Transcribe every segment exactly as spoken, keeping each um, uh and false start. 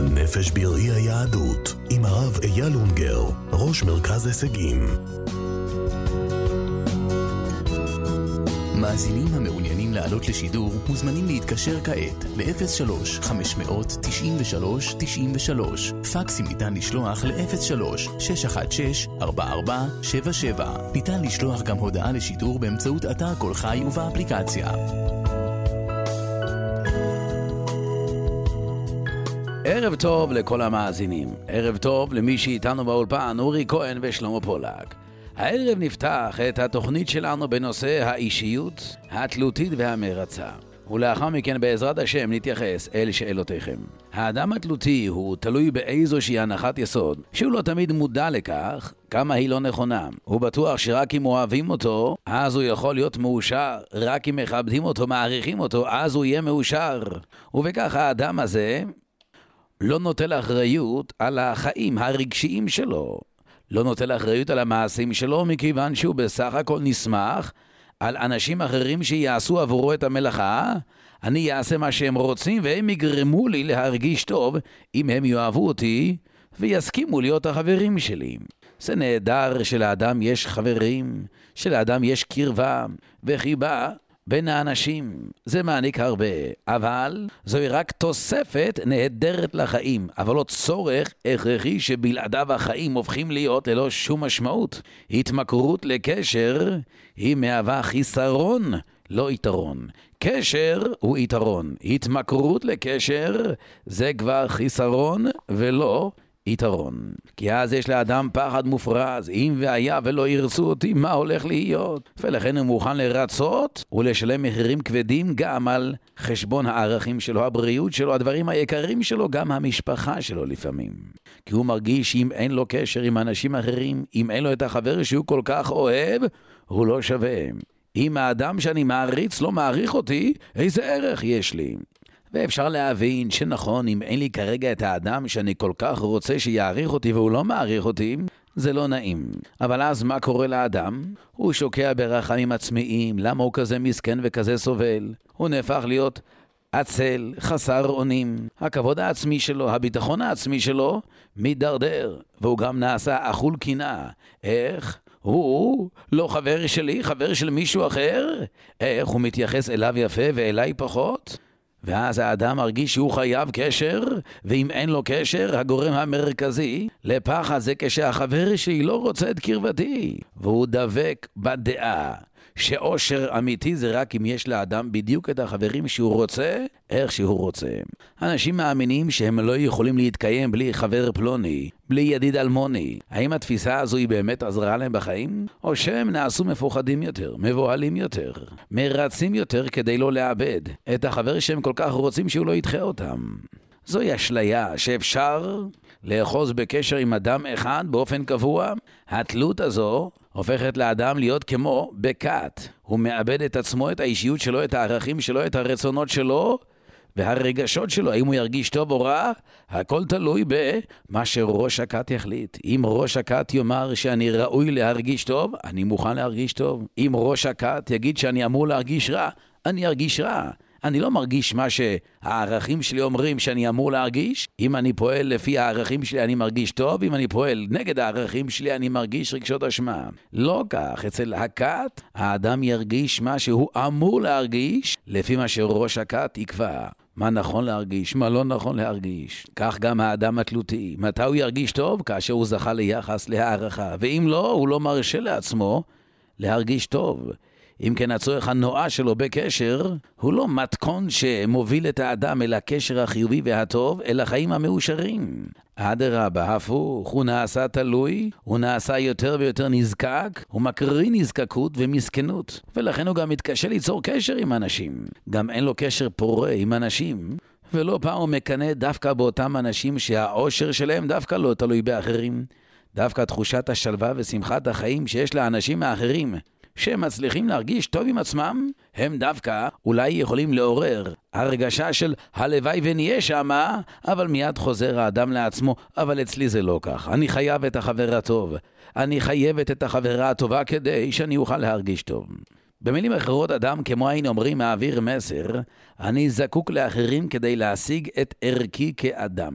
הנפש בראי היהדות, עם הרב אייל אונגר, ראש מרכז הישגים. מאזינים המעוניינים לעלות לשידור מוזמנים להתקשר כעת ל-אפס שלוש חמש תשע שלוש תשע שלוש. פקסים ניתן לשלוח ל-אפס שלוש שש אחת שש ארבע ארבע שבע שבע. ניתן לשלוח גם הודעה לשידור באמצעות אתר כל חי ובאפליקציה. ערב טוב לכל המאזינים, ערב טוב למי שאיתנו באולפן, אורי כהן ושלמה פולק. הערב נפתח את התוכנית שלנו בנושא האישיות, התלותית והמרצה. ולאחר מכן בעזרת השם נתייחס אל שאלותיכם. האדם התלותי הוא תלוי באיזושהי הנחת יסוד, שהוא לא תמיד מודע לכך כמה היא לא נכונה. הוא בטוח שרק אם אוהבים אותו, אז הוא יכול להיות מאושר. רק אם מכבדים אותו, מעריכים אותו, אז הוא יהיה מאושר. ובכך האדם הזה לא נוטל אחריות על החיים הרגשיים שלו. לא נוטל אחריות על המעשים שלו, מכיוון שהוא בסך הכל נשמח על אנשים אחרים שיעשו עבורו את המלאכה. אני אעשה מה שהם רוצים והם יגרמו לי להרגיש טוב אם הם יאהבו אותי ויסכימו להיות החברים שלי. זה נהדר שלאדם יש חברים, שלאדם יש קרבה וחיבה בין האנשים. זה מעניק הרבה, אבל זוהי רק תוספת נהדרת לחיים, אבל לא צורך הכרחי שבלעדיו החיים הופכים להיות ללא שום משמעות. התמכרות לקשר היא מהווה חיסרון, לא יתרון. קשר הוא יתרון. התמכרות לקשר זה כבר חיסרון ולא יתרון. כי אז יש לאדם פחד מופרז, אם והיה ולא ירצו אותי, מה הולך להיות? ולכן הוא מוכן לרצות ולשלם מחירים כבדים גם על חשבון הערכים שלו, הבריאות שלו, הדברים היקרים שלו, גם המשפחה שלו לפעמים. כי הוא מרגיש שאם אין לו קשר עם אנשים אחרים, אם אין לו את החבר שהוא כל כך אוהב, הוא לא שווה. אם האדם שאני מעריץ לא מעריך אותי, איזה ערך יש לי? ואפשר להבין שנכון, אם אין לי כרגע את האדם שאני כל כך רוצה שיעריך אותי והוא לא מעריך אותי, זה לא נעים. אבל אז מה קורה לאדם? הוא שוקע ברחמים עצמיים. למה הוא כזה מסכן וכזה סובל? הוא נהפך להיות עצל, חסר אונים. הכבוד העצמי שלו, הביטחון העצמי שלו, מדרדר. והוא גם נעשה אכול קינה. איך? הוא לא חבר שלי, חבר של מישהו אחר? איך הוא מתייחס אליו יפה ואליי פחות? ואז האדם מרגיש שהוא חייב קשר, ואם אין לו קשר, הגורם המרכזי לפחד זה כשהחבר שלי לא רוצה את קרבתי. והוא דבק בדעה שאושר אמיתי זה רק אם יש לאדם בדיוק את החברים שהוא רוצה, איך שהוא רוצה. אנשים מאמינים שהם לא יכולים להתקיים בלי חבר פלוני, בלי ידיד אלמוני. האם התפיסה הזו היא באמת עזרה להם בחיים? או שהם נעשו מפוחדים יותר, מבוהלים יותר, מרצים יותר כדי לא לאבד את החבר שהם כל כך רוצים שהוא לא ידחה אותם? זוהי אשליה שאפשר לאחוז בקשר עם אדם אחד באופן קבוע. התלות הזו הופכת לאדם להיות כמו בקט. הוא מאבד את עצמו, את האישיות שלו, את הערכים שלו, את הרצונות שלו והרגשות שלו. האם הוא ירגיש טוב או רע? הכל תלוי במה שראש הקט יחליט. אם ראש הקט יאמר שאני ראוי להרגיש טוב, אני מוכן להרגיש טוב. אם ראש הקט יגיד שאני אמור להרגיש רע, אני ארגיש רע. אני לא מרגיש מה שהערכים שלי אומרים שאני אמור להרגיש. אם אני פועל לפי הערכים שלי אני מרגיש טוב, אם אני פועל נגד הערכים שלי אני מרגיש רגשות אשמה. לא כך, אצל הקט האדם ירגיש מה שהוא אמור להרגיש לפי מה שראש הקט יקבע. מה נכון להרגיש, מה לא נכון להרגיש. כך גם האדם התלותי. מתי הוא ירגיש טוב? כאשר הוא זכה ליחס, להערכה. ואם לא, הוא לא מרשה לעצמו להרגיש טוב. אם כן, הצורך הנועה שלו בקשר הוא לא מתכון שמוביל את האדם אל הקשר החיובי והטוב, אל החיים המאושרים. אדרבה, הפוך, הוא נעשה תלוי, הוא נעשה יותר ויותר נזקק, הוא מקרין נזקקות ומסכנות, ולכן הוא גם מתקשה ליצור קשר עם אנשים. גם אין לו קשר פורה עם אנשים, ולא פעם הוא מקנה דווקא באותם אנשים שהאושר שלהם דווקא לא תלוי באחרים. דווקא תחושת השלווה ושמחת החיים שיש לאנשים האחרים שהם מצליחים להרגיש טוב עם עצמם, הם דווקא אולי יכולים לעורר הרגשה של הלוואי ונהיה שמה, אבל מיד חוזר האדם לעצמו, אבל אצלי זה לא כך. אני חייב את החבר הטוב. אני חייבת את החברה הטובה כדי שאני אוכל להרגיש טוב. במילים אחרות, אדם כמו היינו אומרים מעביר מסר, אני זקוק לאחרים כדי להשיג את ערכי כאדם.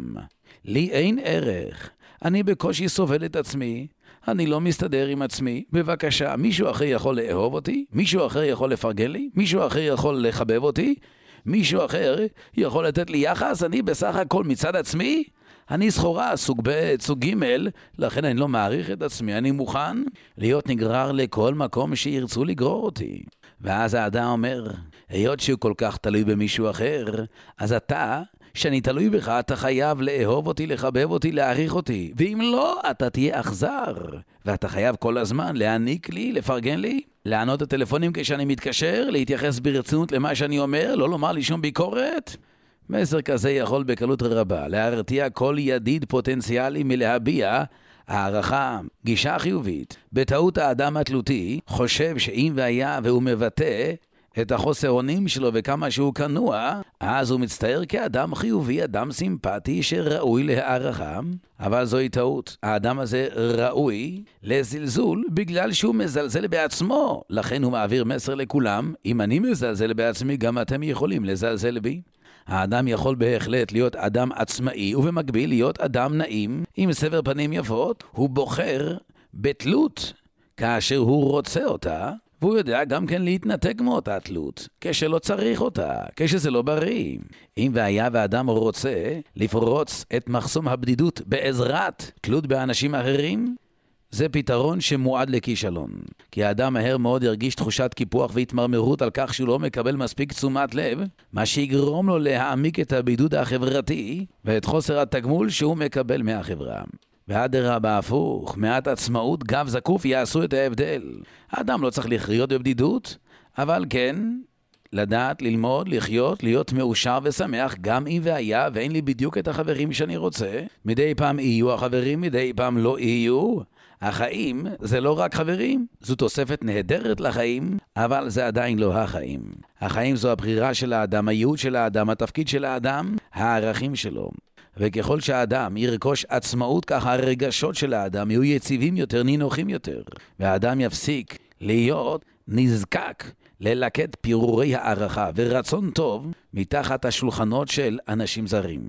לי אין ערך. אני בקושי סובל את עצמי. אני לא מסתדר עם עצמי. בבקשה, מישהו אחר יכול לאהוב אותי? מישהו אחר יכול לפרגן לי? מישהו אחר יכול לחבב אותי? מישהו אחר יכול לתת לי יחס? אני בסך הכל מצד עצמי? אני סחורה, סוג ב', סוג ג', לכן אני לא מעריך את עצמי. אני מוכן להיות נגרר לכל מקום שירצו לגרור אותי. ואז האדם אומר, היות שהוא כל כך תלוי במישהו אחר, אז אתה, שאני תלוי בך, אתה חייב לאהוב אותי, לחבב אותי, להעריך אותי. ואם לא, אתה תהיה אכזר. ואתה חייב כל הזמן להעניק לי, לפרגן לי, לענות את הטלפונים כשאני מתקשר, להתייחס ברצינות למה שאני אומר, לא לומר לי שום ביקורת. מסר כזה יכול בקלות רבה להרתיע כל ידיד פוטנציאלי מלהביע הערכה, גישה חיובית. בטעות האדם התלותי חושב שאם והיה והוא מבטא את החוסר אונים שלו וכמה שהוא כנוע, אז הוא מצטער כאדם חיובי, אדם סימפטי שראוי להערכה. אבל זוהי טעות. האדם הזה ראוי לזלזול בגלל שהוא מזלזל בעצמו. לכן הוא מעביר מסר לכולם, אם אני מזלזל בעצמי, גם אתם יכולים לזלזל בי. האדם יכול בהחלט להיות אדם עצמאי ובמקביל להיות אדם נעים עם סבר פנים יפות. הוא בוחר בתלות כאשר הוא רוצה אותה, והוא יודע גם כן להתנתק מאותה תלות כשלא צריך אותה, כשזה לא בריא. אם והיה ואדם רוצה לפרוץ את מחסום הבדידות בעזרת תלות באנשים אחרים, זה פתרון שמועד לכישלון. כי האדם מהר מאוד ירגיש תחושת קיפוח והתמרמרות על כך שהוא לא מקבל מספיק תשומת לב, מה שיגרום לו להעמיק את הבידוד החברתי ואת חוסר התגמול שהוא מקבל מהחברה. והדרבה הפוך, מעט עצמאות, גב זקוף יעשו את ההבדל. האדם לא צריך לחיות בבדידות, אבל כן לדעת, ללמוד, לחיות, להיות מאושר ושמח, גם אם והיה ואין לי בדיוק את החברים שאני רוצה. מדי פעם יהיו החברים, מדי פעם לא יהיו. החיים זה לא רק חברים, זו תוספת נהדרת לחיים, אבל זה עדיין לא החיים. החיים זו הבחירה של האדם, הייעוד של האדם, התפקיד של האדם, הערכים שלו. וככל שהאדם ירכוש עצמאות, כך הרגשות של האדם יהיו יציבים יותר, נינוחים יותר. והאדם יפסיק להיות נזקק ללקט פירורי הערכה ורצון טוב מתחת השולחנות של אנשים זרים.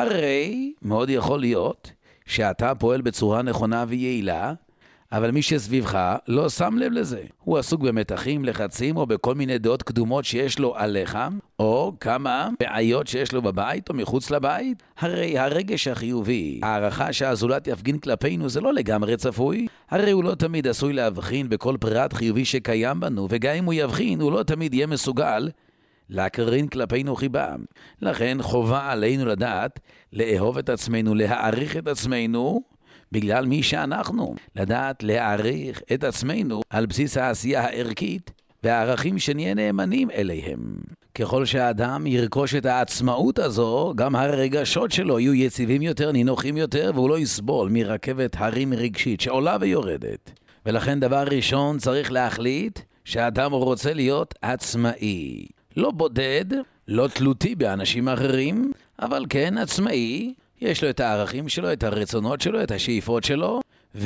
הרי מאוד יכול להיות שאתה פועל בצורה נכונה ויעילה, אבל מי שסביבך לא שם לב לזה. הוא עסוק במתחים, לחצים או בכל מיני דעות קדומות שיש לו עליך, או כמה בעיות שיש לו בבית או מחוץ לבית. הרי הרגש החיובי, הערכה שהזולת יפגין כלפינו, זה לא לגמרי צפוי. הרי הוא לא תמיד עשוי להבחין בכל פרט חיובי שקיים בנו, וגם אם הוא יבחין, הוא לא תמיד יהיה מסוגל להקרין כלפינו חיבה. לכן חובה עלינו לדעת לאהוב את עצמנו, להעריך את עצמנו בגלל מי שאנחנו, לדעת להעריך את עצמנו על בסיס העשייה הערכית והערכים שנהיה נאמנים אליהם. ככל שהאדם ירכוש את העצמאות הזו, גם הרגשות שלו יהיו יציבים יותר, נינוחים יותר, והוא לא יסבול מרכבת הרים רגשית שעולה ויורדת. ולכן דבר ראשון צריך להחליט שהאדם רוצה להיות עצמאי. לא בודד, לא תלותי באנשים אחרים, אבל כן עצמאי. יש לו את הערכים שלו, את הרצונות שלו, את השאיפות שלו,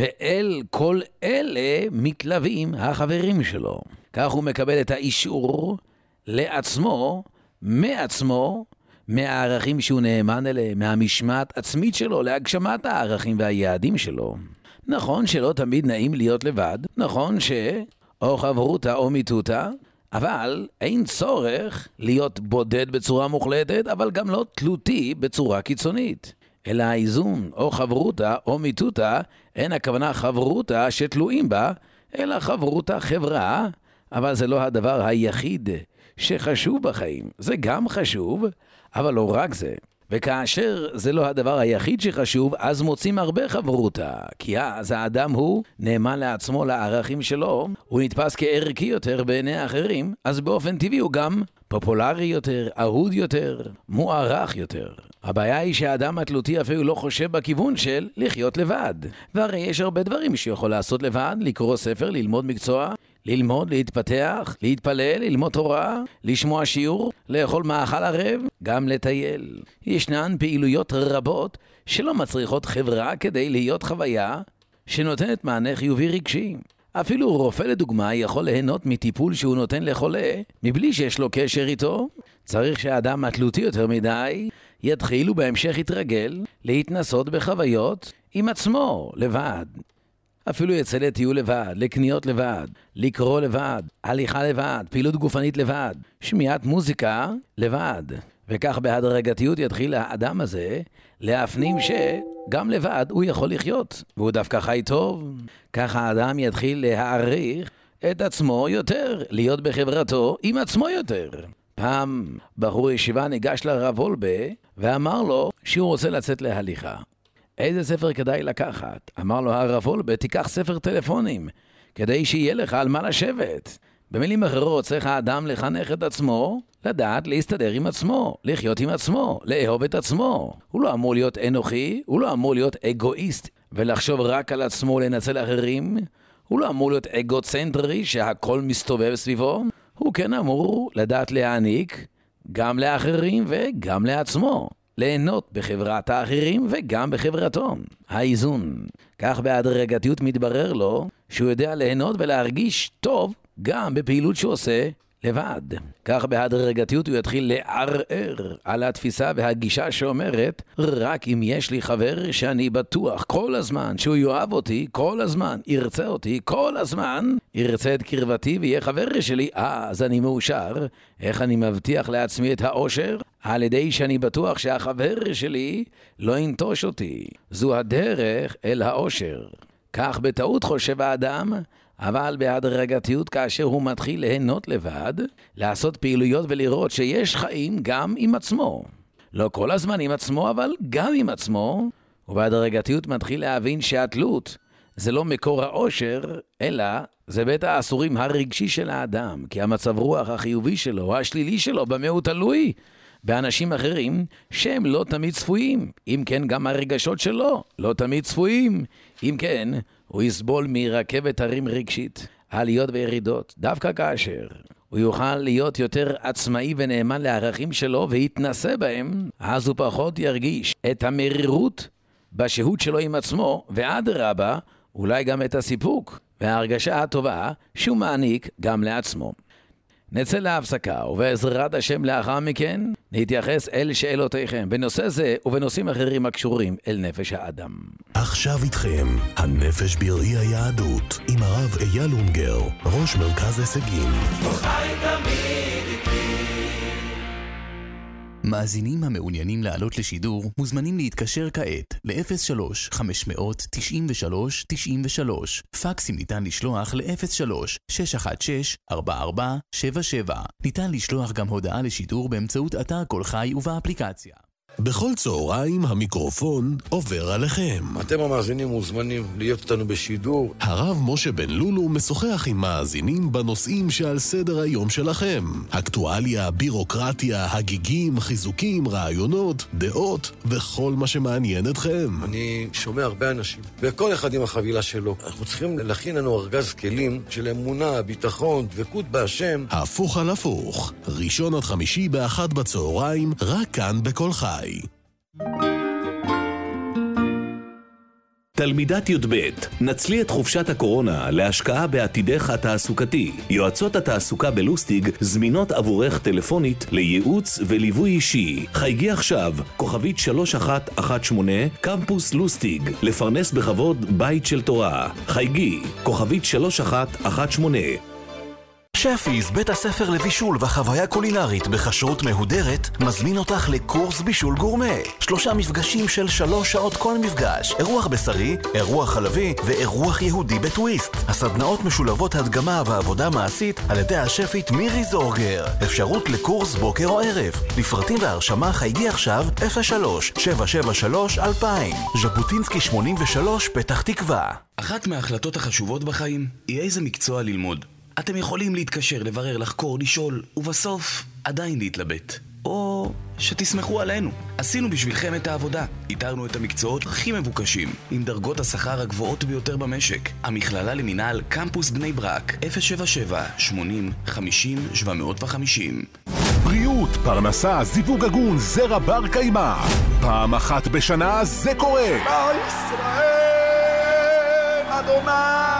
ואל כל אלה מתלווים החברים שלו. כך הוא מקבל את האישור לעצמו, מעצמו, מהערכים שהוא נאמן אליהם, מהמשמעת עצמית שלו, להגשמת הערכים והיעדים שלו. נכון שלא תמיד נעים להיות לבד, נכון ש... או חברותה או מיתותה, אבל אין צורך להיות בודד בצורה מוחלטת, אבל גם לא תלותי בצורה קיצונית. אלא האיזון או חברותה או מיתותה, אין הכוונה חברותה שתלויים בה, אלא חברותה חברה, אבל זה לא הדבר היחיד שחשוב בחיים. זה גם חשוב, אבל לא רק זה. וכאשר זה לא הדבר היחיד שחשוב, אז מוצאים הרבה חברותה. כי אז האדם הוא נאמן לעצמו, לערכים שלו, הוא נתפס כערכי יותר בעיני האחרים, אז באופן טבעי הוא גם פופולרי יותר, אהוד יותר, מוערך יותר. הבעיה היא שהאדם התלותי אפילו לא חושב בכיוון של לחיות לבד. והרי יש הרבה דברים שיכול לעשות לבד, לקרוא ספר, ללמוד מקצוע, ללמוד, להתפתח, להתפלל, ללמוד תורה, לשמוע שיעור, לאכול מאכל ערב, גם לטייל. ישנן פעילויות רבות שלא מצריכות חברה כדי להיות חוויה שנותנת מענה חיובי רגשי. אפילו רופא לדוגמה יכול ליהנות מטיפול שהוא נותן לחולה מבלי שיש לו קשר איתו. צריך שהאדם התלותי יותר מדי יתחיל ובהמשך יתרגל להתנסות בחוויות עם עצמו, לבד. אפילו יצא לטיול לבד, לקניות לבד, לקרוא לבד, הליכה לבד, פעילות גופנית לבד, שמיעת מוזיקה לבד. וכך בהדרגתיות יתחיל האדם הזה להפנים שגם לבד הוא יכול לחיות, והוא דווקא חי טוב. כך האדם יתחיל להעריך את עצמו יותר, להיות בחברתו עם עצמו יותר. פעם בחור ישיבה ניגש לרב וולבה ואמר לו שהוא רוצה לצאת להליכה. איזה ספר כדאי לקחת? אמר לו הרב וולבה, תיקח ספר טלפונים, כדי שיהיה לך על מה לשבת. במילים אחרות צריך האדם לחנך את עצמו, לדעת להסתדר עם עצמו, לחיות עם עצמו, לאהוב את עצמו. הוא לא אמור להיות אנוכי, הוא לא אמור להיות אגואיסט ולחשוב רק על עצמו ולנצל אחרים. הוא לא אמור להיות אגוצנטרי שהכל מסתובב סביבו. הוא כן אמור לדעת להעניק גם לאחרים וגם לעצמו. ליהנות בחברת האחרים וגם בחברתו. האיזון. כך בהדרגתיות מתברר לו שהוא יודע ליהנות ולהרגיש טוב גם בפעילות שהוא עושה לבד. כך בהדרגתיות הוא יתחיל לערער על התפיסה והגישה שאומרת, רק אם יש לי חבר שאני בטוח כל הזמן שהוא יאהב אותי, כל הזמן ירצה אותי, כל הזמן ירצה את קרבתי ויהיה חבר שלי, אז אני מאושר. איך אני מבטיח לעצמי את האושר? על ידי שאני בטוח שהחבר שלי לא ינטוש אותי. זו הדרך אל האושר. כך בטעות חושב האדם, אבל בהדרגתיות כאשר הוא מתחיל ליהנות לבד, לעשות פעילויות ולראות שיש חיים גם עם עצמו. לא כל הזמן עם עצמו, אבל גם עם עצמו. ובהדרגתיות מתחיל להבין שהתלות זה לא מקור האושר, אלא זה בית האסורים הרגשי של האדם, כי המצב רוח החיובי שלו, השלילי שלו, במה הוא תלוי? באנשים אחרים שהם לא תמיד צפויים. אם כן, גם הרגשות שלו לא תמיד צפויים. אם כן, הוא יסבול מרכבת הרים רגשית, עליות וירידות. דווקא כאשר הוא יוכל להיות יותר עצמאי ונאמן לערכים שלו והתנסה בהם, אז הוא פחות ירגיש את המרירות בשהות שלו עם עצמו, ועד רבה אולי גם את הסיפוק וההרגשה הטובה שהוא מעניק גם לעצמו. נצא להפסקה, ובעזרת השם לאחר מכן נתייחס אל שאלותיכם בנושא זה ובנושאים אחרים הקשורים אל נפש האדם. עכשיו איתכם, הנפש בראי היהדות, עם הרב אייל אונגר, ראש מרכז הישגים. מאזינים המעוניינים לעלות לשידור מוזמנים להתקשר כעת ל-אפס שלוש חמש תשע שלוש תשע שלוש. פקסים ניתן לשלוח ל-אפס שלוש שש אחת שש ארבע ארבע שבע שבע. ניתן לשלוח גם הודעה לשידור באמצעות אתר כל חי ובאפליקציה. בכל צהריים המיקרופון עובר עליכם. אתם המאזינים מוזמנים להיות איתנו בשידור. הרב משה בן לולו משוחח עם מאזינים בנושאים שעל סדר היום שלכם. אקטואליה, בירוקרטיה, הגיגים, חיזוקים, רעיונות, דעות וכל מה שמעניין אתכם. אני שומע הרבה אנשים, וכל אחד עם החבילה שלו. אנחנו צריכים להכין לנו ארגז כלים של אמונה, ביטחון, דבקות בהשם. הפוך על הפוך, ראשון עד חמישי באחת בצהריים, רק כאן בכל חי. תלמידת י"ב, נצלי את חופשת הקורונה להשקעה בעתידך התעסוקתי. יועצות התעסוקה בלוסטיג זמינות עבורך טלפונית לייעוץ וליווי אישי. חייגי עכשיו, כוכבית שלוש אחת אחת שמונה, קמפוס לוסטיג, לפרנס בכבוד בית של תורה. חייגי, כוכבית שלוש אחת אחת שמונה. שפיס, בית הספר לבישול וחוויה קולינרית בכשרות מהודרת, מזמין אותך לקורס בישול גורמה. שלושה מפגשים של שלוש שעות כל מפגש. אירוח בשרי, אירוח חלבי ואירוח יהודי בטוויסט. הסדנאות משולבות הדגמה ועבודה מעשית על ידי השפית מירי זורגר. אפשרות לקורס בוקר או ערב. לפרטים והרשמה חייגי עכשיו אפס שלוש שבע שבע שלוש אלפיים. ז'בוטינסקי שמונים ושלוש, פתח תקווה. אחת מההחלטות החשובות בחיים היא איזה מקצוע ללמוד. אתם יכולים להתקשר, לברר, לחקור, לשאול, ובסוף עדיין להתלבט. או שתסמכו עלינו. עשינו בשבילכם את העבודה. איתרנו את המקצועות הכי מבוקשים, עם דרגות השכר הגבוהות ביותר במשק. המכללה למינהל, קמפוס בני ברק, אפס שבע שבע שמונים חמישים שבע מאות וחמישים. בריאות, פרנסה, זיווג הגון, זרע בר קיימא. פעם אחת בשנה זה קורה. ישראל, אדוני.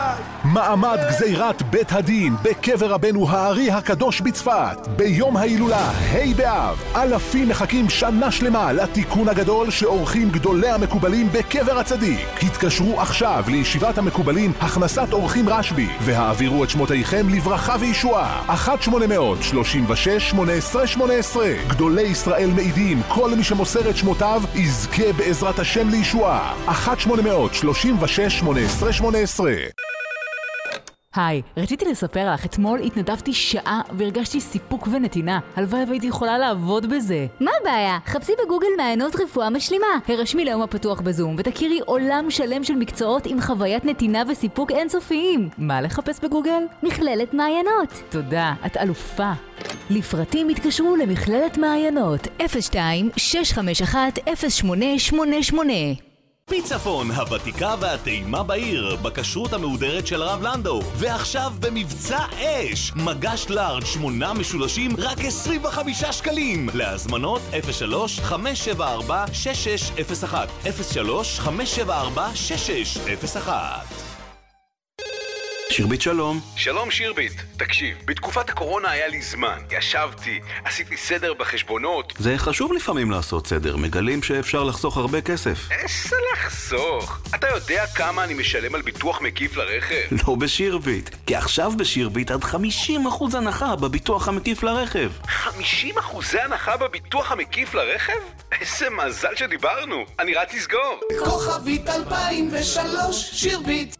מעמד גזירת בית הדין בקבר רבנו הארי הקדוש בצפת. ביום ההילולה, ה' באב, אלפים מחכים שנה שלמה לתיקון הגדול שעורכים גדולי המקובלים בקבר הצדיק. התקשרו עכשיו לישיבת המקובלים הכנסת אורחים רשב"י והעבירו את שמותיכם לברכה וישועה. אחת שמונה שלוש שש שמונה עשרה שמונה עשרה. גדולי ישראל מעידים, כל מי שמוסר את שמותיו יזכה בעזרת השם לישועה. אחת שמונה שלוש שש שמונה עשרה שמונה עשרה. היי, רציתי לספר לך, אתמול התנדבתי שעה והרגשתי סיפוק ונתינה. הלוואי והייתי יכולה לעבוד בזה. מה הבעיה? חפשי בגוגל מעיינות רפואה משלימה. הרשמי ליום הפתוח בזום ותכירי עולם שלם של מקצועות עם חוויית נתינה וסיפוק אינסופיים. מה לחפש בגוגל? מכללת מעיינות. תודה, את אלופה. לפרטים התקשרו למכללת מעיינות אפס שתיים שש חמש אחת אפס שמונה שמונה שמונה. פיצפון, הוותיקה והטעימה בעיר, בכשרות המהודרת של הרב לנדו. ועכשיו במבצע אש, מגש לארג' שמונה משולשים, רק עשרים וחמישה שקלים. להזמנות אפס שלוש חמש שבע ארבע שש שש אפס אחת אפס שלוש חמש שבע ארבע שש שש אפס אחת. שירבית שלום. שלום שירבית, תקשיב, בתקופת הקורונה היה לי זמן, ישבתי, עשיתי סדר בחשבונות. זה חשוב לפעמים לעשות סדר, מגלים שאפשר לחסוך הרבה כסף. איזה לחסוך? אתה יודע כמה אני משלם על ביטוח מקיף לרכב? לא בשירבית, כי עכשיו בשירבית עד חמישים אחוז הנחה בביטוח המקיף לרכב. חמישים אחוז הנחה בביטוח המקיף לרכב? איזה מזל שדיברנו, אני רץ לסגור. כוכבית אלפיים ושלוש שירבית.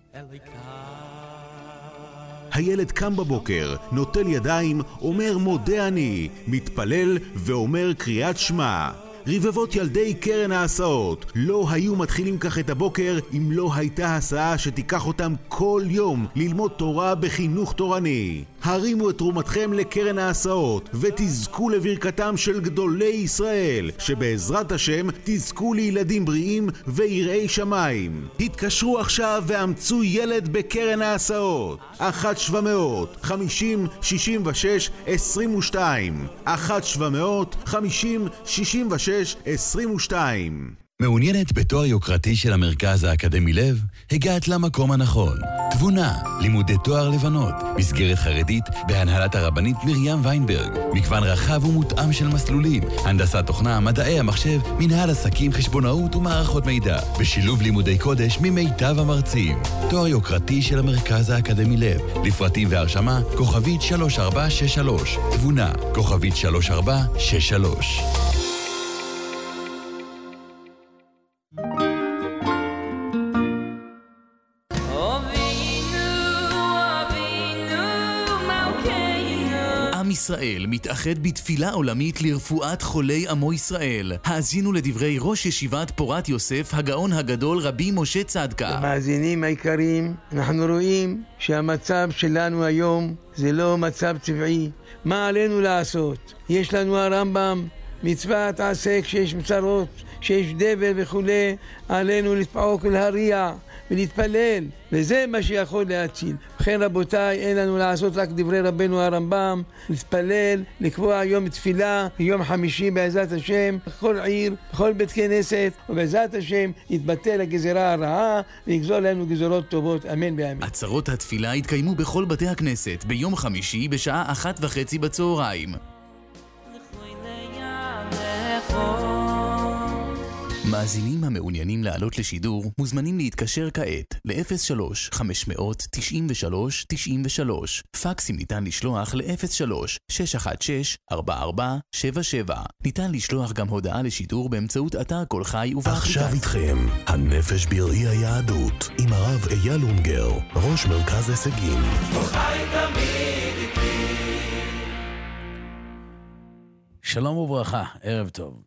הילד קם בבוקר, נוטל ידיים, אומר מודה אני, מתפלל ואומר קריאת שמע. רבבות ילדי קרן ההסעות לא היו מתחילים כך את הבוקר אם לא הייתה הסעה שתיקח אותם כל יום ללמוד תורה בחינוך תורני. הרימו את תרומתכם לקרן ההסעות ותזכו לברכתם של גדולי ישראל, שבעזרת השם תזכו לילדים בריאים ויראי שמיים. התקשרו עכשיו ואמצו ילד בקרן ההסעות. אחת שבע מאות חמישים שישים ושש עשרים ושתיים אחת שבע מאות חמישים שישים ושש עשרים ושתיים. מעוניינת בתואר יוקרתי של המרכז האקדמי לב? הגעת למקום הנכון. תבונה, לימודי תואר לבנות, מסגרת חרדית בהנהלת הרבנית מרים ויינברג, מגוון רחב ומותאם של מסלולים, הנדסת תוכנה, מדעי המחשב, מנהל עסקים, חשבונאות ומערכות מידע, בשילוב לימודי קודש ממיטב המרצים. תואר יוקרתי של המרכז האקדמי לב, לפרטים והרשמה, כוכבית שלוש ארבע שש שלוש, תבונה, כוכבית שלוש ארבע שש שלוש. עם ישראל מתאחד בתפילה עולמית לרפואת חולי עמו ישראל. האזינו לדברי ראש ישיבת פורת יוסף, הגאון הגדול רבי משה צדקה. המאזינים היקרים, אנחנו רואים שהמצב שלנו היום זה לא מצב טבעי. מה עלינו לעשות? יש לנו הרמב"ם, מצוות עשה כשיש מצרות, כשיש דבר וכו', עלינו לפעוק ולהריע ולהתפלל, וזה מה שיכול להציל. לכן רבותיי, אין לנו לעשות רק דברי רבנו הרמב"ם, להתפלל, לקבוע יום תפילה, יום חמישי בעזרת השם, בכל עיר, בכל בית כנסת, ובעזרת השם יתבטל הגזרה הרעה ויגזור לנו גזרות טובות, אמן ואמן. עצרות התפילה יתקיימו בכל בתי הכנסת ביום חמישי בשעה אחת וחצי בצהריים. מאזינים המעוניינים לעלות לשידור מוזמנים להתקשר כעת ל-אפס שלוש חמש תשע שלוש תשע שלוש. פקסים ניתן לשלוח ל-אפס שלוש שש אחת שש ארבע ארבע שבע שבע. ניתן לשלוח גם הודעה לשידור באמצעות אתר כל חי ובאפליקציה. עכשיו איתכם הנפש בראי היהדות עם הרב אייל אונגר, ראש מרכז הישגים. כל חי תמיד איתי. שלום וברכה, ערב טוב.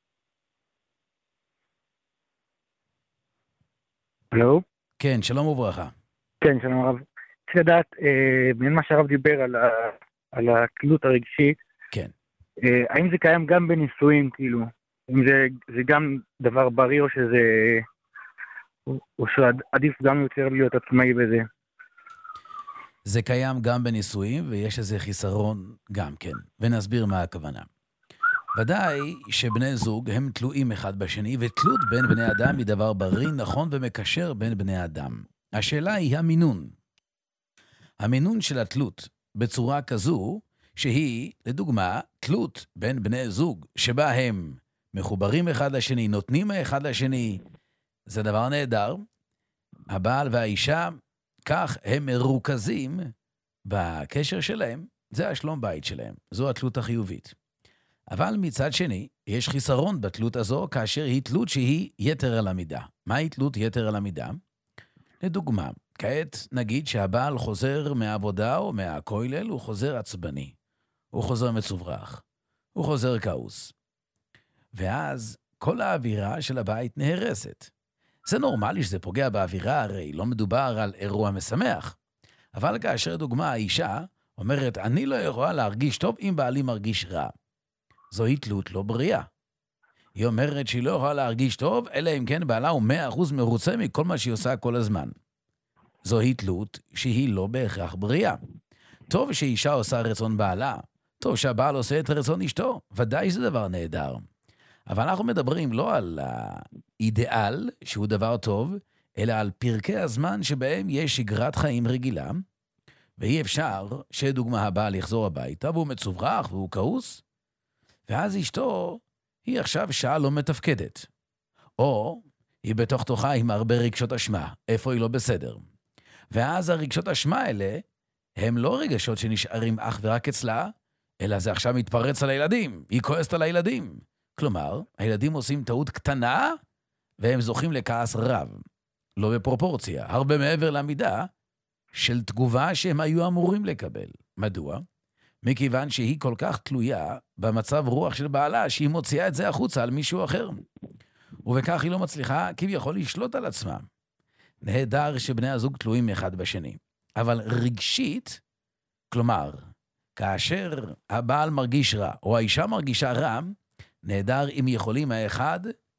הלו? כן, שלום וברכה. כן, שלום הרב. צריך לדעת, בין מה שהרב דיבר על, ה, על התלות הרגשית, כן. אה, האם זה קיים גם בנישואים, כאילו? אם זה, זה גם דבר בריא או שזה, או שעדיף גם יותר להיות עצמאי בזה? זה קיים גם בנישואים, ויש איזה חיסרון גם כן, ונסביר מה הכוונה. ודאי שבני זוג הם תלויים אחד בשני, ותלות בין בני אדם היא דבר בריא, נכון ומקשר בין בני אדם. השאלה היא המינון. המינון של התלות בצורה כזו, שהיא, לדוגמה, תלות בין בני זוג, שבה הם מחוברים אחד לשני, נותנים אחד לשני, זה דבר נהדר. הבעל והאישה, כך הם מרוכזים בקשר שלהם, זה השלום בית שלהם, זו התלות החיובית. אבל מצד שני, יש חיסרון בתלות הזו, כאשר היא תלות שהיא יתר על המידה. מהי תלות יתר על המידה? לדוגמה, כעת נגיד שהבעל חוזר מהעבודה או מהכולל, הוא חוזר עצבני, הוא חוזר מצוברח, הוא חוזר כעוס. ואז כל האווירה של הבית נהרסת. זה נורמלי שזה פוגע באווירה, הרי לא מדובר על אירוע משמח. אבל כאשר דוגמה האישה אומרת, אני לא יכולה להרגיש טוב אם בעלי מרגיש רע. זוהי תלות לא בריאה. היא אומרת שהיא לא יכולה להרגיש טוב, אלא אם כן בעלה הוא מאה אחוז מרוצה מכל מה שהיא עושה כל הזמן. זוהי תלות שהיא לא בהכרח בריאה. טוב שאישה עושה רצון בעלה, טוב שהבעל עושה את רצון אשתו, ודאי שזה דבר נהדר. אבל אנחנו מדברים לא על האידאל, שהוא דבר טוב, אלא על פרקי הזמן שבהם יש שגרת חיים רגילה, ואי אפשר שדוגמה הבעל יחזור הביתה, והוא מצוברח והוא כעוס, ואז אשתו היא עכשיו שעה לא מתפקדת. או היא בתוך תוכה עם הרבה רגשות אשמה, איפה היא לא בסדר. ואז הרגשות אשמה האלה, הם לא רגשות שנשארים אך ורק אצלה, אלא זה עכשיו מתפרץ על הילדים, היא כועסת על הילדים. כלומר, הילדים עושים טעות קטנה, והם זוכים לכעס רב. לא בפרופורציה, הרבה מעבר למידה של תגובה שהם היו אמורים לקבל. מדוע? מכיוון שהיא כל כך תלויה במצב רוח של בעלה, שהיא מוציאה את זה החוצה על מישהו אחר. ובכך היא לא מצליחה כביכול לשלוט על עצמה. נהדר שבני הזוג תלויים אחד בשני. אבל רגשית, כלומר, כאשר הבעל מרגיש רע, או האישה מרגישה רע, נהדר אם יכולים האחד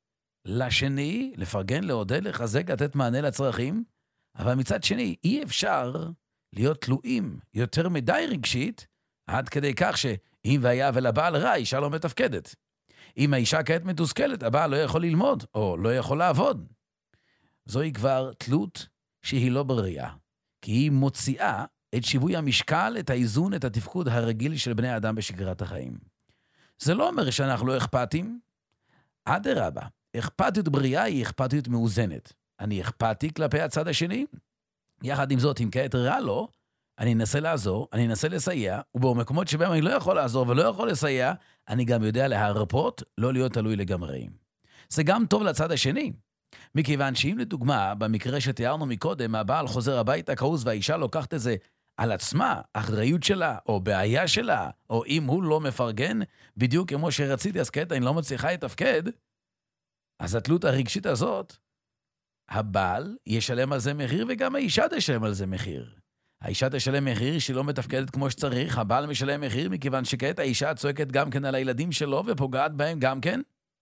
לשני, לפרגן, לעודד, לחזק, לתת מענה לצרכים, אבל מצד שני, אי אפשר להיות תלויים יותר מדי רגשית, עד כדי כך שאם והיה ולבעל רע, האישה לא מתפקדת. אם האישה כעת מתוסכלת, הבעל לא יכול ללמוד, או לא יכול לעבוד. זוהי כבר תלות שהיא לא בריאה, כי היא מוציאה את שיווי המשקל, את האיזון, את התפקוד הרגיל של בני האדם בשגרת החיים. זה לא אומר שאנחנו לא אכפתים, אדרבה, אכפתיות בריאה היא אכפתיות מאוזנת. אני אכפתי כלפי הצד השני, יחד עם זאת, אם כעת רע לו, אני אנסה לעזור, אני אנסה לסייע, ובמקומות שבהם אני לא יכול לעזור ולא יכול לסייע, אני גם יודע להרפות, לא להיות תלוי לגמרי. זה גם טוב לצד השני, מכיוון שאם לדוגמה, במקרה שתיארנו מקודם, הבעל חוזר הביתה כעוס והאישה לוקחת את זה על עצמה, אחריות שלה, או בעיה שלה, או אם הוא לא מפרגן, בדיוק כמו שרציתי, אז כעת אני לא מצליחה לתפקד, אז התלות הרגשית הזאת, הבעל ישלם על זה מחיר, וגם האישה תשלם על זה מחיר. האישה תשלם מחיר שהיא לא מתפקדת כמו שצריך, הבעל משלם מחיר, מכיוון שכעת האישה צועקת גם כן על הילדים שלו, ופוגעת בהם גם כן.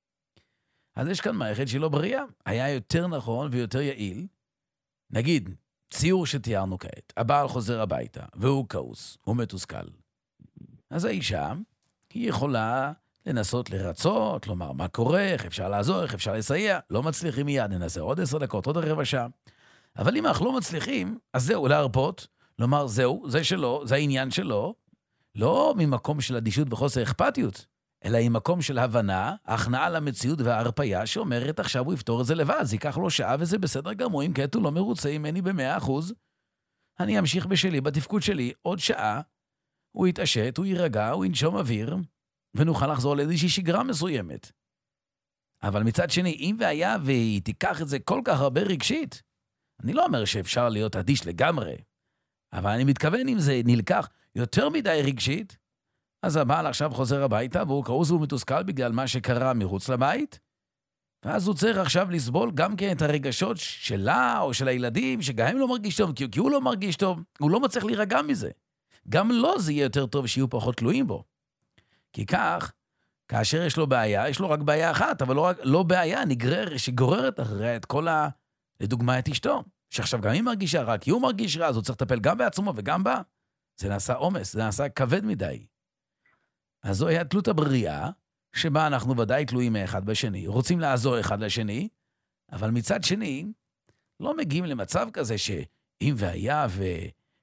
אז יש כאן מערכת שהיא לא בריאה. היה יותר נכון ויותר יעיל. נגיד, ציור שתיארנו כעת, הבעל חוזר הביתה, והוא כעוס, הוא מתוסכל. אז האישה, היא יכולה לנסות לרצות, לומר מה קורה, איך אפשר לעזור, איך אפשר לסייע, לא מצליחים מיד, ננסה עוד עשר דקות, עוד רבע שעה. אבל אם אנחנו לא מצליחים, אז זהו, להרפות, לומר זהו, זה שלו, זה העניין שלו, לא ממקום של אדישות וחוסר אכפתיות, אלא ממקום של הבנה, הכנעה למציאות וההרפיה, שאומרת עכשיו הוא יפתור את זה לבד, זה ייקח לו שעה וזה בסדר גמור, אם כעת הוא לא מרוצה ממני במאה אחוז, אני אמשיך בשלי, בתפקוד שלי, עוד שעה, הוא יתעשת, הוא יירגע, הוא ינשום אוויר, ונוכל לחזור לאיזושהי שגרה מסוימת. אבל מצד שני, אם והיה והיא תיקח את זה כל כך הרבה רגשית, אני לא אומר שאפשר להיות אדיש לגמרי, אבל אני מתכוון אם זה נלקח יותר מדי רגשית, אז הבעל עכשיו חוזר הביתה, והוא כעוס והוא מתוסכל בגלל מה שקרה מחוץ לבית, ואז הוא צריך עכשיו לסבול גם כן את הרגשות שלה או של הילדים, שגם הם לא מרגיש טוב, כי, כי הוא לא מרגיש טוב, הוא לא מצליח להירגע מזה. גם לו זה יהיה יותר טוב שיהיו פחות תלויים בו. כי כך, כאשר יש לו בעיה, יש לו רק בעיה אחת, אבל לא, רק, לא בעיה, נגרר, שגוררת אחריה את כל ה... לדוגמה את אשתו, שעכשיו גם היא מרגישה רע, כי הוא מרגיש רע, אז הוא צריך לטפל גם בעצמו וגם בה. זה נעשה עומס, זה נעשה כבד מדי. אז זוהי התלות הבריאה, שבה אנחנו ודאי תלויים מאחד בשני, רוצים לעזור אחד לשני, אבל מצד שני, לא מגיעים למצב כזה שאם והיה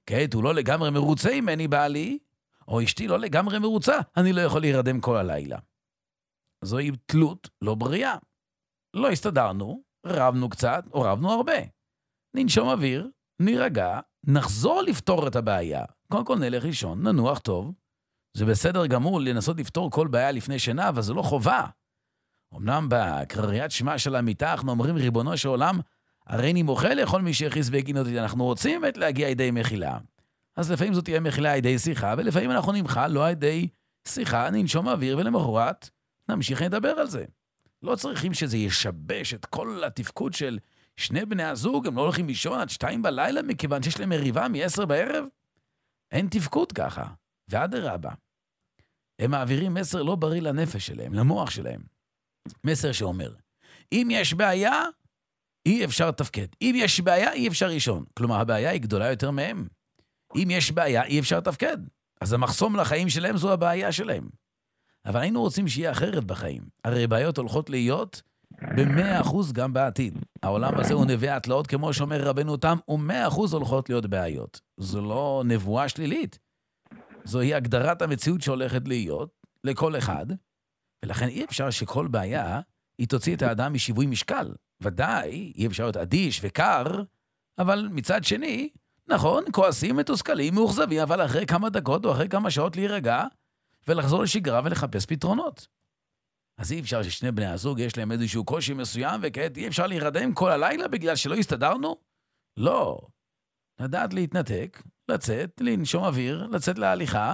כעת הוא לא לגמרי מרוצה ממני בעלי, או אשתי לא לגמרי מרוצה, אני לא יכול להירדם כל הלילה. זוהי תלות לא בריאה. לא הסתדרנו, רבנו קצת, או רבנו הרבה. ננשום אוויר, נירגע, נחזור לפתור את הבעיה. קודם כל נלך לישון, ננוח טוב. זה בסדר גמור לנסות לפתור כל בעיה לפני שינה, אבל זה לא חובה. אמנם בקריאת שמע של המיטה, אנחנו אומרים, ריבונו של עולם, הרי אני מוחה לכל מי שהכיס והקין אותי, אנחנו רוצים את להגיע ידי מחילה. אז לפעמים זאת תהיה מחילה ידי שיחה, ולפעמים אנחנו נמחה לא ידי שיחה, ננשום אוויר, ולמחרת נמשיך לדבר על זה. לא צריכים שזה ישבש את כל התפקוד של שני בני הזוג, הם לא הולכים לישון עד שתיים בלילה, מכיוון שיש להם מריבה מ-עשר בערב. אין תפקוד ככה, ועד הרבה. הם מעבירים מסר לא בריא לנפש שלהם, למוח שלהם. מסר שאומר, אם יש בעיה, אי אפשר תפקד. אם יש בעיה, אי אפשר ראשון. כלומר, הבעיה היא גדולה יותר מהם. אם יש בעיה, אי אפשר תפקד. אז המחסום לחיים שלהם זו הבעיה שלהם. אבל היינו רוצים שיהיה אחרת בחיים. הרי בעיות הולכות להיות ב-מאה אחוז גם בעתיד. העולם הזה הוא נביא התלאות, כמו שאומר רבנו תם, ו-מאה אחוז הולכות להיות בעיות. זו לא נבואה שלילית. זוהי הגדרת המציאות שהולכת להיות לכל אחד, ולכן אי אפשר שכל בעיה היא תוציא את האדם משיווי משקל. ודאי, אי אפשר להיות אדיש וקר, אבל מצד שני, נכון, כועסים, מתוסכלים, מאוכזבים, אבל אחרי כמה דקות או אחרי כמה שעות להירגע, ולחזור לשגרה ולחפש פתרונות. אז אי אפשר ששני בני הזוג יש להם איזשהו קושי מסוים, וכעת אי אפשר להירדם כל הלילה בגלל שלא הסתדרנו? לא. לדעת להתנתק, לצאת, לנשום אוויר, לצאת להליכה,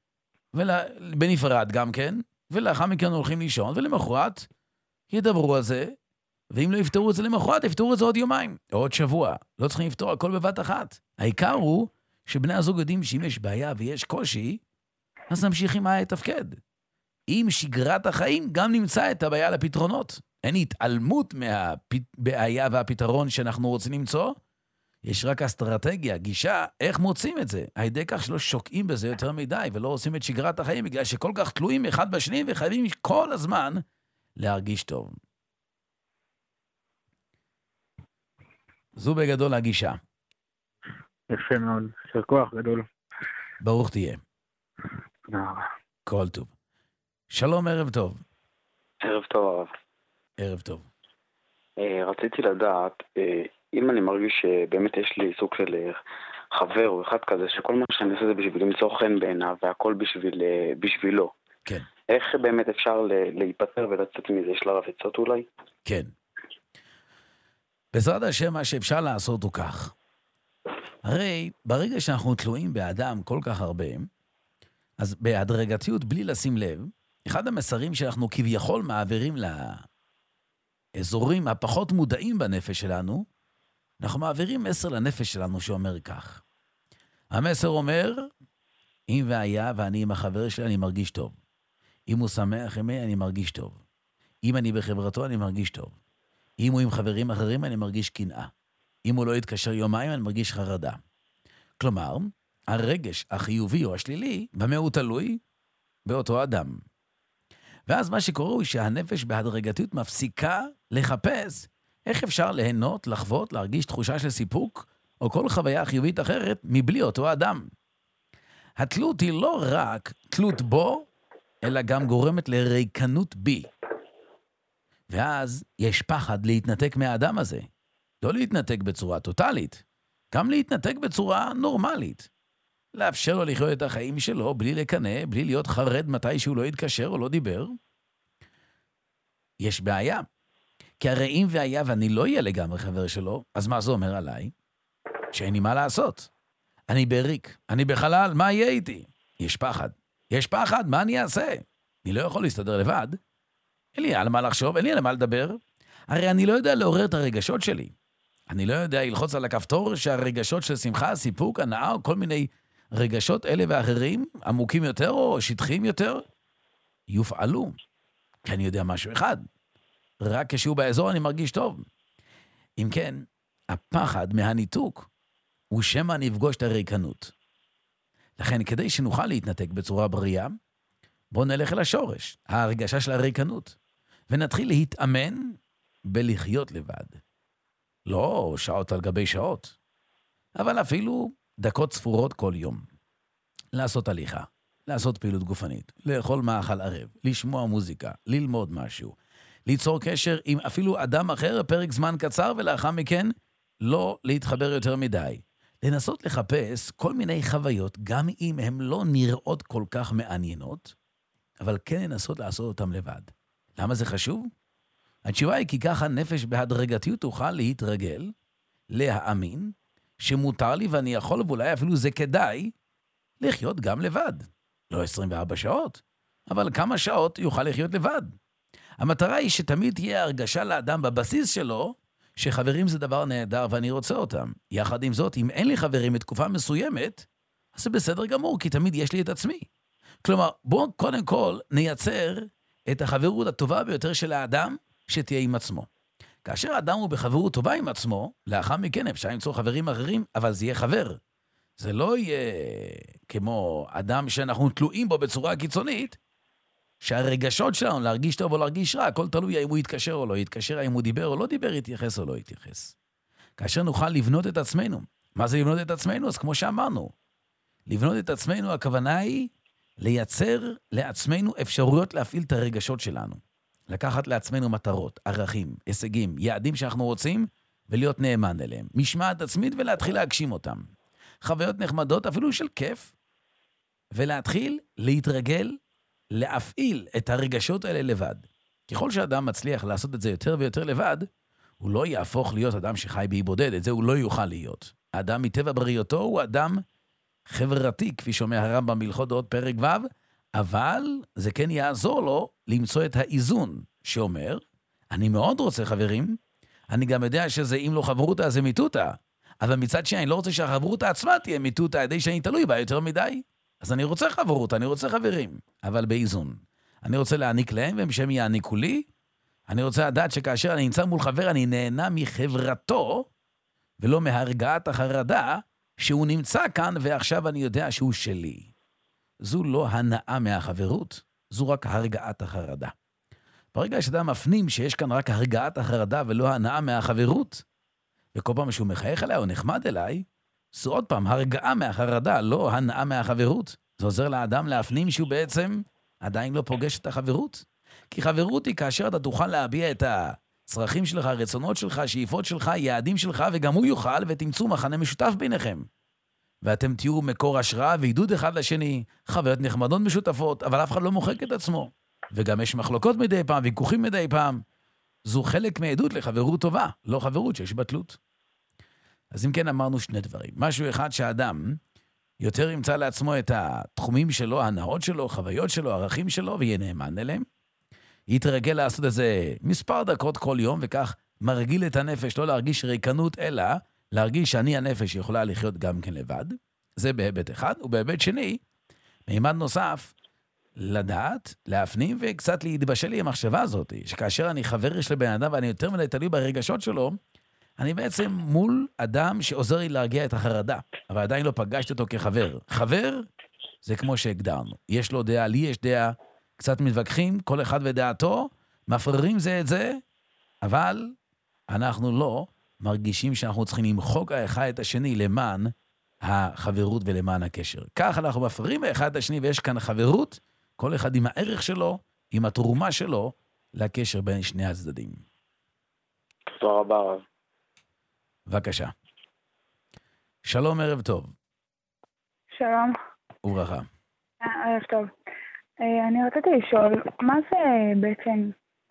ובנפרד גם כן, ולאחר מכן הולכים לישון, ולמחרת ידברו על זה, ואם לא יפתרו את זה למחרת, יפתרו את זה עוד יומיים, או עוד שבוע. לא צריכים לפתור הכל בבת אחת. העיקר הוא שבני הזוג יודעים שאם יש בעיה ויש קושי, אז נמשיך עם התפקד. עם שגרת החיים גם נמצא את הבעיה לפתרונות. אין התעלמות מהבעיה והפתרון שאנחנו רוצים למצוא, יש רק אסטרטגיה, גישה, איך מוצאים את זה. הידי כך שלא שוקעים בזה יותר מדי, ולא עושים את שגרת החיים, בגלל שכל כך תלויים אחד בשני, וחייבים כל הזמן להרגיש טוב. זו בגדול הגישה. יפה מאוד, של כוח גדול. ברוך תהיה. תודה רבה. כל טוב. שלום, ערב טוב. ערב טוב, הרב. ערב טוב. רציתי לדעת, אם אני מרגיש שבאמת יש לי סוג של חבר או אחד כזה, שכל מה שאני עושה זה בשביל למצוא חן בעיניו, והכל בשביל, בשבילו. כן. איך באמת אפשר להיפטר ולצאת מזה? יש לה רביצות אולי? כן. בעזרת השם, מה שאפשר לעשות הוא כך. הרי ברגע שאנחנו תלויים באדם כל כך הרבה, אז בהדרגתיות בלי לשים לב, אחד המסרים שאנחנו כביכול מעבירים לאזורים הפחות מודעים בנפש שלנו, אנחנו מעבירים מסר לנפש שלנו שאומר כך. המסר אומר, אם והיה ואני עם החבר שלי אני מרגיש טוב. אם הוא שמח עמי אני מרגיש טוב. אם אני בחברתו אני מרגיש טוב. אם הוא עם חברים אחרים אני מרגיש קנאה. אם הוא לא יתקשר יומיים אני מרגיש חרדה. כלומר, הרגש החיובי או השלילי, במה הוא תלוי? באותו אדם. ואז מה שקורה הוא שהנפש בהדרגתיות מפסיקה לחפש איך אפשר ליהנות, לחוות, להרגיש תחושה של סיפוק, או כל חוויה חיובית אחרת, מבלי אותו אדם. התלות היא לא רק תלות בו, אלא גם גורמת לריקנות בי. ואז יש פחד להתנתק מהאדם הזה. לא להתנתק בצורה טוטלית, גם להתנתק בצורה נורמלית. לאפשר לו לחיות את החיים שלו בלי לקנא, בלי להיות חרד מתי שהוא לא יתקשר או לא דיבר. יש בעיה. כי הרי אם והיה ואני לא אהיה לגמרי חבר שלו, אז מה זה אומר עליי? שאין לי מה לעשות. אני בריק, אני בחלל, מה יהיה איתי? יש פחד. יש פחד, מה אני אעשה? אני לא יכול להסתדר לבד. אין לי על מה לחשוב, אין לי על מה לדבר. הרי אני לא יודע לעורר את הרגשות שלי. אני לא יודע ללחוץ על הכפתור שהרגשות של שמחה, סיפוק, הנאה, או כל מיני רגשות אלה ואחרים, עמוקים יותר או שטחיים יותר, יופעלו. כי אני יודע משהו אחד. רק כשהוא באזור אני מרגיש טוב. אם כן, הפחד מהניתוק הוא שמא נפגוש את הריקנות. לכן, כדי שנוכל להתנתק בצורה בריאה, בואו נלך אל השורש, ההרגשה של הריקנות, ונתחיל להתאמן בלחיות לבד. לא שעות על גבי שעות, אבל אפילו דקות ספורות כל יום. לעשות הליכה, לעשות פעילות גופנית, לאכול מאכל ערב, לשמוע מוזיקה, ללמוד משהו, ליצור קשר עם אפילו אדם אחר פרק זמן קצר, ולאחר מכן לא להתחבר יותר מדי. לנסות לחפש כל מיני חוויות, גם אם הן לא נראות כל כך מעניינות, אבל כן לנסות לעשות אותן לבד. למה זה חשוב? התשובה היא כי ככה נפש בהדרגתיות תוכל להתרגל, להאמין, שמותר לי ואני יכול, ואולי אפילו זה כדאי, לחיות גם לבד. לא עשרים וארבע שעות, אבל כמה שעות יוכל לחיות לבד. המטרה היא שתמיד תהיה הרגשה לאדם בבסיס שלו, שחברים זה דבר נהדר ואני רוצה אותם. יחד עם זאת, אם אין לי חברים בתקופה מסוימת, אז זה בסדר גמור, כי תמיד יש לי את עצמי. כלומר, בואו קודם כל נייצר את החברות הטובה ביותר של האדם, שתהיה עם עצמו. כאשר האדם הוא בחברות טובה עם עצמו, לאחר מכן אפשר למצוא חברים אחרים, אבל זה יהיה חבר. זה לא יהיה כמו אדם שאנחנו תלויים בו בצורה קיצונית, שהרגשות שלנו להרגיש טוב או להרגיש רע, הכל תלוי האם הוא יתקשר או לא יתקשר, האם הוא דיבר או לא דיבר, יתייחס או לא יתייחס. כאשר נוכל לבנות את עצמנו. מה זה לבנות את עצמנו? אז כמו שאמרנו, לבנות את עצמנו, הכוונה היא לייצר לעצמנו אפשרויות להפעיל את הרגשות שלנו. לקחת לעצמנו מטרות, ערכים, הישגים, יעדים שאנחנו רוצים, ולהיות נאמן אליהם. משמעת עצמית ולהתחיל להגשים אותם. חוויות נחמדות, אפילו של כיף, ולהתחיל להתרגל, להפעיל את הרגשות האלה לבד. ככל שאדם מצליח לעשות את זה יותר ויותר לבד, הוא לא יהפוך להיות אדם שחי באי בודד, את זה הוא לא יוכל להיות. האדם מטבע בריאותו הוא אדם חברתי, כפי שאומר הרמב"ם בהלכות דעות פרק ו', אבל זה כן יעזור לו למצוא את האיזון, שאומר, אני מאוד רוצה חברים, אני גם יודע שזה אם לא חברותה זה מיתותה, אבל מצד שני אני לא רוצה שהחברותה עצמה תהיה מיתותה, עדי שאני תלוי בה יותר מדי. אז אני רוצה חברותה, אני רוצה חברים, אבל באיזון. אני רוצה להעניק להם והם שהם יעניקו לי, אני רוצה לדעת שכאשר אני נמצא מול חבר, אני נהנה מחברתו, ולא מהרגעת החרדה, שהוא נמצא כאן ועכשיו אני יודע שהוא שלי. זו לא הנאה מהחברות, זו רק הרגעת החרדה. ברגע שאדם מפנים שיש כאן רק הרגעת החרדה ולא הנאה מהחברות, וכל פעם שהוא מחייך אליי או נחמד אליי, זו עוד פעם הרגעה מהחרדה, לא הנאה מהחברות. זה עוזר לאדם להפנים שהוא בעצם עדיין לא פוגש את החברות. כי חברות היא כאשר אתה תוכל להביע את הצרכים שלך, הרצונות שלך, השאיפות שלך, יעדים שלך, וגם הוא יוכל ותמצאו מחנה משותף ביניכם. ואתם תהיו מקור השראה ועידוד אחד לשני, חוויות נחמדות משותפות, אבל אף אחד לא מוחק את עצמו. וגם יש מחלוקות מדי פעם, ויכוחים מדי פעם. זו חלק מעדות לחברות טובה, לא חברות שיש בה תלות. אז אם כן אמרנו שני דברים. משהו אחד שהאדם יותר ימצא לעצמו את התחומים שלו, הנאות שלו, חוויות שלו, ערכים שלו, ויהיה נאמן אליהם. יתרגל לעשות את זה מספר דקות כל יום, וכך מרגיל את הנפש, לא להרגיש ריקנות, אלא להרגיש שאני הנפש יכולה לחיות גם כן לבד. זה בהיבט אחד, ובהיבט שני, מימד נוסף, לדעת, להפנים וקצת להתבשל לי המחשבה הזאת, שכאשר אני חבר יש לבן אדם ואני יותר מדי תלוי ברגשות שלו, אני בעצם מול אדם שעוזר לי להרגיע את החרדה, אבל עדיין לא פגשתי אותו כחבר. חבר זה כמו שהגדרנו. יש לו דעה, לי יש דעה, קצת מתווכחים, כל אחד ודעתו, מפררים זה את זה, אבל אנחנו לא מרגישים שאנחנו צריכים למחוק האחד את השני למען החברות ולמען הקשר. כך אנחנו מפררים האחד את השני ויש כאן חברות, כל אחד עם הערך שלו, עם התרומה שלו, לקשר בין שני הצדדים. תודה רבה רב. בבקשה. שלום, ערב טוב. שלום. וברכה. ערב טוב. אני רציתי לשאול, מה זה בעצם,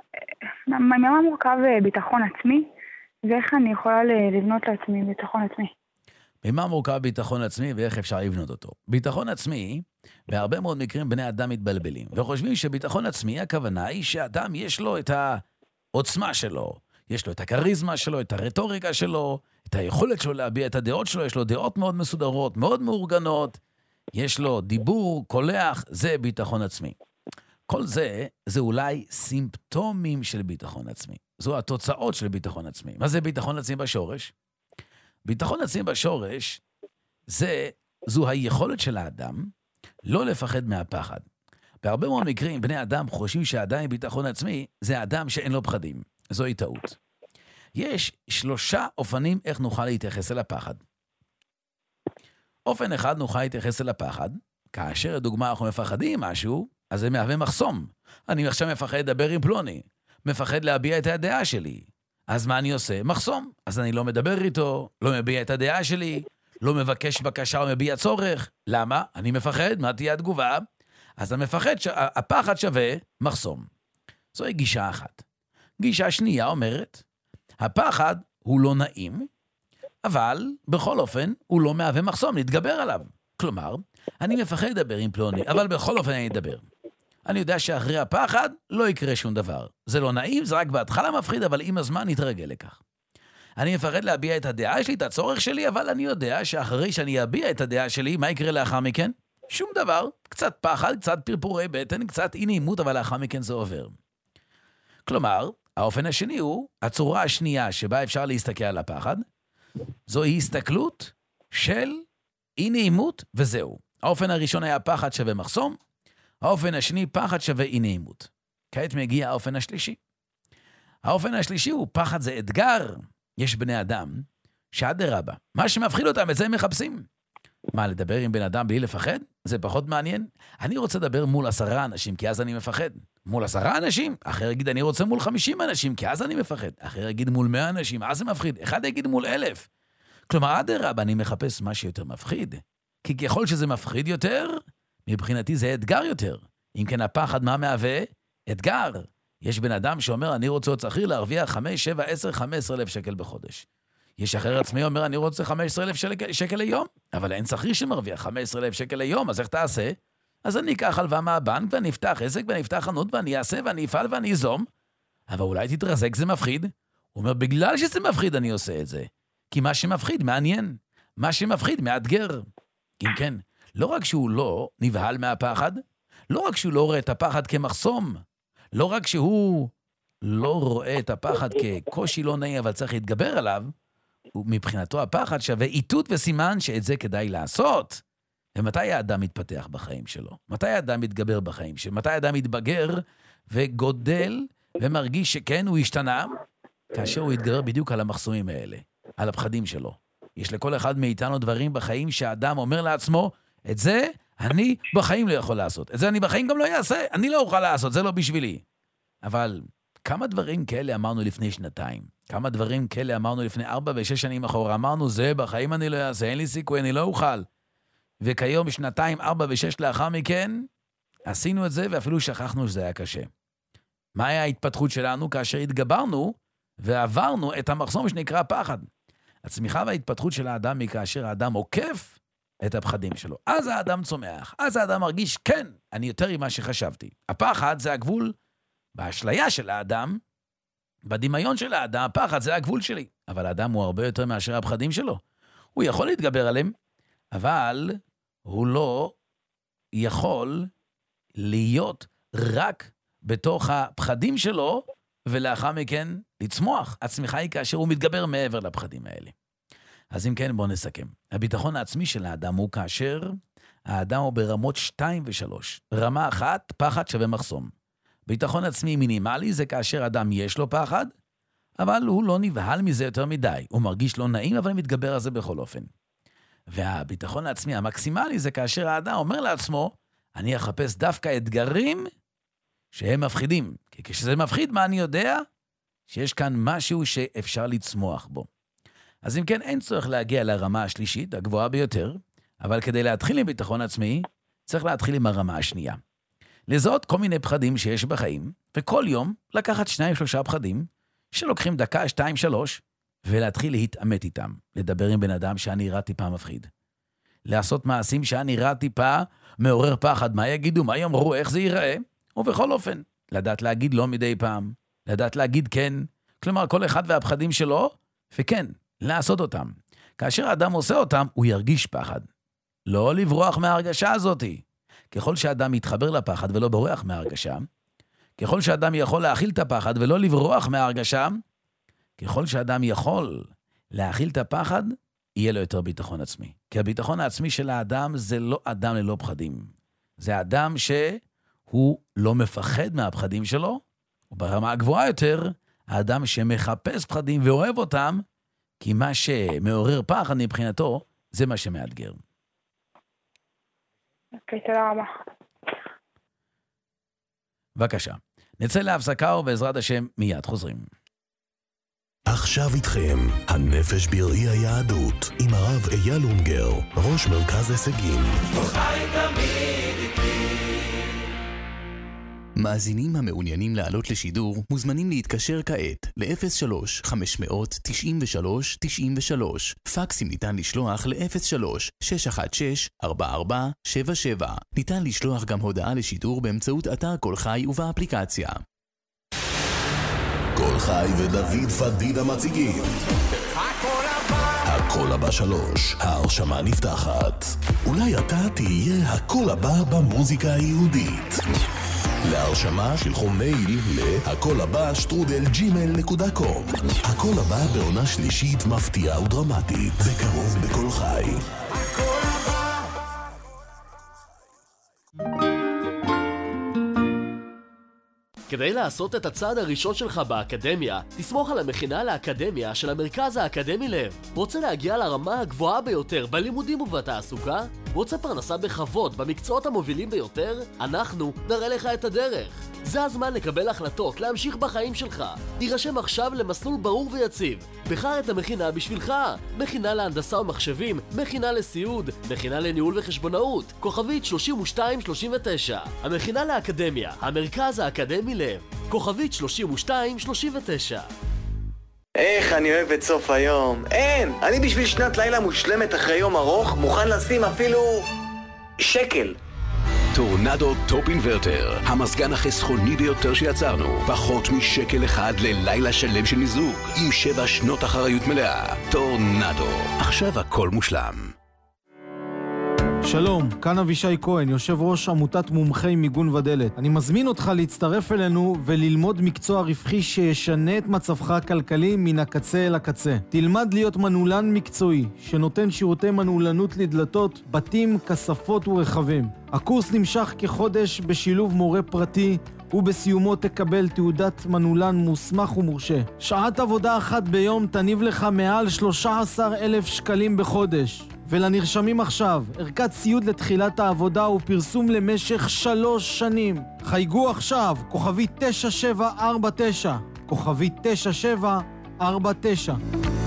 ממה מורכב ביטחון עצמי, ואיך אני יכולה לבנות לעצמי ביטחון עצמי? ממה מורכב ביטחון עצמי ואיך אפשר לבנות אותו? ביטחון עצמי, בהרבה מאוד מקרים בני אדם מתבלבלים, וחושבים שביטחון עצמי, הכוונה היא שאדם יש לו את העוצמה שלו, יש לו את הקריזמה שלו, את הרטוריקה שלו, את היכולת שלו להביע את הדעות שלו, יש לו דעות מאוד מסודרות, מאוד מאורגנות, יש לו דיבור, קולח, זה ביטחון עצמי. כל זה, זה אולי סימפטומים של ביטחון עצמי. זו התוצאות של ביטחון עצמי. מה זה ביטחון עצמי בשורש? ביטחון עצמי בשורש, זה, זו היכולת של האדם לא לפחד מהפחד. בהרבה מאוד מקרים, בני אדם חושבים שהאדם עם ביטחון עצמי, זה האדם שאין לו פחדים. זוהי טעות. יש שלושה אופנים איך נוכל להתייחס אל הפחד. אופן אחד נוכל להתייחס אל הפחד, כאשר לדוגמה אנחנו מפחדים משהו, אז זה מהווה מחסום. אני עכשיו מפחד לדבר עם פלוני, מפחד להביע את הדעה שלי. אז מה אני עושה? מחסום. אז אני לא מדבר איתו, לא מביע את הדעה שלי, לא מבקש בקשה או מביע צורך. למה? אני מפחד, מה תהיה התגובה? אז המפחד, ש... הפחד שווה מחסום. זוהי גישה אחת. גישה שנייה אומרת, הפחד הוא לא נעים, אבל בכל אופן הוא לא מהווה מחסום, נתגבר עליו. כלומר, אני מפחד לדבר עם פלוני, אבל בכל אופן אני אדבר. אני יודע שאחרי הפחד לא יקרה שום דבר. זה לא נעים, זה רק בהתחלה מפחיד, אבל עם הזמן נתרגל לכך. אני מפחד להביע את הדעה שלי, את הצורך שלי, אבל אני יודע שאחרי שאני אביע את הדעה שלי, מה יקרה לאחר מכן? שום דבר, קצת פחד, קצת פרפורי בטן, קצת אי נעימות, אבל לאחר מכן זה עובר. כלומר, האופן השני הוא, הצורה השנייה שבה אפשר להסתכל על הפחד, זוהי הסתכלות של אי נעימות וזהו. האופן הראשון היה פחד שווה מחסום, האופן השני פחד שווה אי נעימות. כעת מגיע האופן השלישי. האופן השלישי הוא פחד זה אתגר. יש בני אדם שעד הרבה, מה שמפחיד אותם, את זה הם מחפשים. מה, לדבר עם בן אדם בלי לפחד? זה פחות מעניין. אני רוצה לדבר מול עשרה אנשים, כי אז אני מפחד. מול עשרה אנשים, אחר יגיד אני רוצה מול חמישים אנשים, כי אז אני מפחד. אחר יגיד מול מאה אנשים, אז זה מפחיד. אחד יגיד מול אלף. כלומר, עד הרבה אני מחפש מה שיותר מפחיד. כי ככל שזה מפחיד יותר, מבחינתי זה אתגר יותר. אם כן הפחד מה מהווה? אתגר. יש בן אדם שאומר, אני רוצה עוד שכיר להרוויח חמש, שבע, עשר, חמש עשרה אלף שקל בחודש. יש אחר עצמי אומר, אני רוצה חמש עשרה אלף שקל ליום, אבל אין שכיר שמרוויח חמש עשרה אלף שקל ליום, אז איך תעשה? אז אני אקח הלוואה מהבנק, ואני אפתח עסק, ואני אפתח חנות, ואני אעשה, ואני אפעל, ואני איזום. אבל אולי תתרזק, זה מפחיד. הוא אומר, בגלל שזה מפחיד אני עושה את זה. כי מה שמפחיד מעניין. מה שמפחיד מאתגר. אם כן, לא רק שהוא לא נבהל מהפחד, לא רק שהוא לא רואה את הפחד כמחסום, לא רק שהוא לא רואה את הפחד כקושי לא נעים, אבל צריך להתגבר עליו, מבחינתו הפחד שווה איתות וסימן שאת זה כדאי לעשות. ומתי האדם מתפתח בחיים שלו? מתי האדם מתגבר בחיים שלו? מתי האדם מתבגר וגודל ומרגיש שכן הוא השתנה? כאשר הוא יתגבר בדיוק על המחסומים האלה, על הפחדים שלו. יש לכל אחד מאיתנו דברים בחיים שהאדם אומר לעצמו, את זה אני בחיים לא יכול לעשות. את זה אני בחיים גם לא אעשה. אני לא אוכל לעשות, זה לא בשבילי. אבל כמה דברים כאלה אמרנו לפני שנתיים? כמה דברים כאלה אמרנו לפני ארבע ושש שנים אחורה? אמרנו, זה בחיים אני לא אעשה, אין לי סיכוי, אני לא אוכל. וכיום שנתיים, ארבע ושש לאחר מכן, עשינו את זה ואפילו שכחנו שזה היה קשה. מה היה ההתפתחות שלנו כאשר התגברנו ועברנו את המחסום שנקרא פחד? הצמיחה וההתפתחות של האדם היא כאשר האדם עוקף את הפחדים שלו. אז האדם צומח, אז האדם מרגיש, כן, אני יותר ממה שחשבתי. הפחד זה הגבול באשליה של האדם, בדמיון של האדם, הפחד זה הגבול שלי. אבל האדם הוא הרבה יותר מאשר הפחדים שלו. הוא יכול להתגבר עליהם, אבל הוא לא יכול להיות רק בתוך הפחדים שלו, ולאחר מכן לצמוח. הצמיחה היא כאשר הוא מתגבר מעבר לפחדים האלה. אז אם כן, בואו נסכם. הביטחון העצמי של האדם הוא כאשר האדם הוא ברמות שתיים ושלוש. רמה אחת, פחד שווה מחסום. ביטחון עצמי מינימלי זה כאשר אדם יש לו פחד, אבל הוא לא נבהל מזה יותר מדי. הוא מרגיש לא נעים, אבל מתגבר על זה בכל אופן. והביטחון העצמי המקסימלי זה כאשר האדם אומר לעצמו, אני אחפש דווקא אתגרים שהם מפחידים. כי כשזה מפחיד, מה אני יודע? שיש כאן משהו שאפשר לצמוח בו. אז אם כן, אין צורך להגיע לרמה השלישית, הגבוהה ביותר, אבל כדי להתחיל עם ביטחון עצמי, צריך להתחיל עם הרמה השנייה. לזהות כל מיני פחדים שיש בחיים, וכל יום לקחת שניים שלושה פחדים, שלוקחים דקה, שתיים, שלוש, ולהתחיל להתאמת איתם. לדבר עם בן אדם שנראה טיפה מפחיד. לעשות מעשים שנראה טיפה מעורר פחד. מה יגידו? מה יאמרו? איך זה ייראה? ובכל אופן, לדעת להגיד לא מדי פעם, לדעת להגיד כן, כלומר כל אחד והפחדים שלו, וכן, לעשות אותם. כאשר האדם עושה אותם, הוא ירגיש פחד. לא לברוח מההרגשה הזאת. ככל שאדם יתחבר לפחד ולא בורח מההרגשה, ככל שאדם יכול להכיל את הפחד ולא לברוח מההרגשה, ככל שאדם יכול להכיל את הפחד, יהיה לו יותר ביטחון עצמי. כי הביטחון העצמי של האדם זה לא אדם ללא פחדים. זה אדם שהוא לא מפחד מהפחדים שלו, וברמה הגבוהה יותר, האדם שמחפש פחדים ואוהב אותם, כי מה שמעורר פחד מבחינתו, זה מה שמאתגר. אוקיי, תודה רבה. בבקשה. נצא להפסקה ובעזרת השם מיד חוזרים. עכשיו איתכם, הנפש בראי היהדות, עם הרב אייל אונגר, ראש מרכז הישגים. חי תמיד איתי. מאזינים המעוניינים לעלות לשידור מוזמנים להתקשר כעת ל-אפס שלוש חמש תשע שלוש תשע שלוש. פקסים ניתן לשלוח ל-אפס שלוש שש אחת שש ארבע ארבע שבע שבע. ניתן לשלוח גם הודעה לשידור באמצעות אתר כל חי ובאפליקציה. כל חי ודוד פדידה מציגים הקול הבא שלוש, ההרשמה נפתחת. אולי אתה תהיה הקול הבא במוזיקה היהודית. להרשמה שלחו מייל להקול הבא שטרודל ג'ימייל נקודה קום. הקול הבא בעונה שלישית מפתיעה ודרמטית, בקרוב בכל חי. כדי לעשות את הצעד הראשון שלך באקדמיה, תסמוך על המכינה לאקדמיה של המרכז האקדמי לב. רוצה להגיע לרמה הגבוהה ביותר בלימודים ובתעסוקה? רוצה פרנסה בכבוד במקצועות המובילים ביותר? אנחנו נראה לך את הדרך. זה הזמן לקבל החלטות, להמשיך בחיים שלך. תירשם עכשיו למסלול ברור ויציב. בחר את המכינה בשבילך. מכינה להנדסה ומחשבים, מכינה לסיעוד, מכינה לניהול וחשבונאות. כוכבית שלושים ושתיים שלושים ותשע. המכינה לאקדמיה, המרכז האקדמי לב. כוכבית שלושים ושתיים שלושים ותשע. איך אני אוהב את סוף היום. אין! אני בשביל שנת לילה מושלמת אחרי יום ארוך מוכן לשים אפילו שקל. טורנדו טופ אינברטר, המזגן החסכוני ביותר שיצרנו. פחות משקל אחד ללילה שלם של מיזוג, עם שבע שנות אחריות מלאה. טורנדו, עכשיו הכל מושלם. שלום, כאן אבישי כהן, יושב ראש עמותת מומחי מיגון ודלת. אני מזמין אותך להצטרף אלינו וללמוד מקצוע רווחי שישנה את מצבך הכלכלי מן הקצה אל הקצה. תלמד להיות מנעולן מקצועי, שנותן שירותי מנעולנות לדלתות, בתים, כספות ורכבים. הקורס נמשך כחודש בשילוב מורה פרטי, ובסיומו תקבל תעודת מנעולן מוסמך ומורשה. שעת עבודה אחת ביום תניב לך מעל שלושה עשר אלף שקלים בחודש. ולנרשמים עכשיו, ערכת ציוד לתחילת העבודה ופרסום למשך שלוש שנים. חייגו עכשיו, כוכבי תשע שבע ארבע תשע, כוכבי תשע שבע ארבע תשע.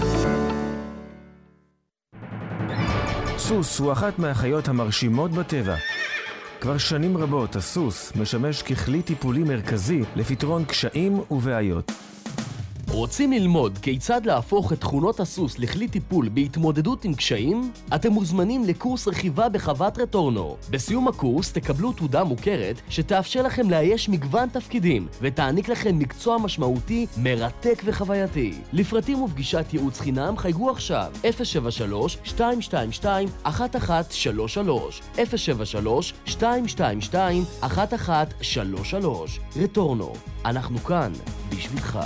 סוס הוא אחת מהחיות המרשימות בטבע. כבר שנים רבות הסוס משמש ככלי טיפולי מרכזי לפתרון קשיים ובעיות. רוצים ללמוד כיצד להפוך את תכונות הסוס לכלי טיפול בהתמודדות עם קשיים? אתם מוזמנים לקורס רכיבה בחוות רטורנו. בסיום הקורס תקבלו תעודה מוכרת שתאפשר לכם לאייש מגוון תפקידים ותעניק לכם מקצוע משמעותי, מרתק וחווייתי. לפרטים ופגישת ייעוץ חינם חייגו עכשיו אפס שבע שלוש שתיים שתיים שתיים אחת אחת שלוש שלוש אפס שבע שלוש שתיים שתיים שתיים אחת אחת שלוש שלוש. רטורנו, אנחנו כאן בשבילך.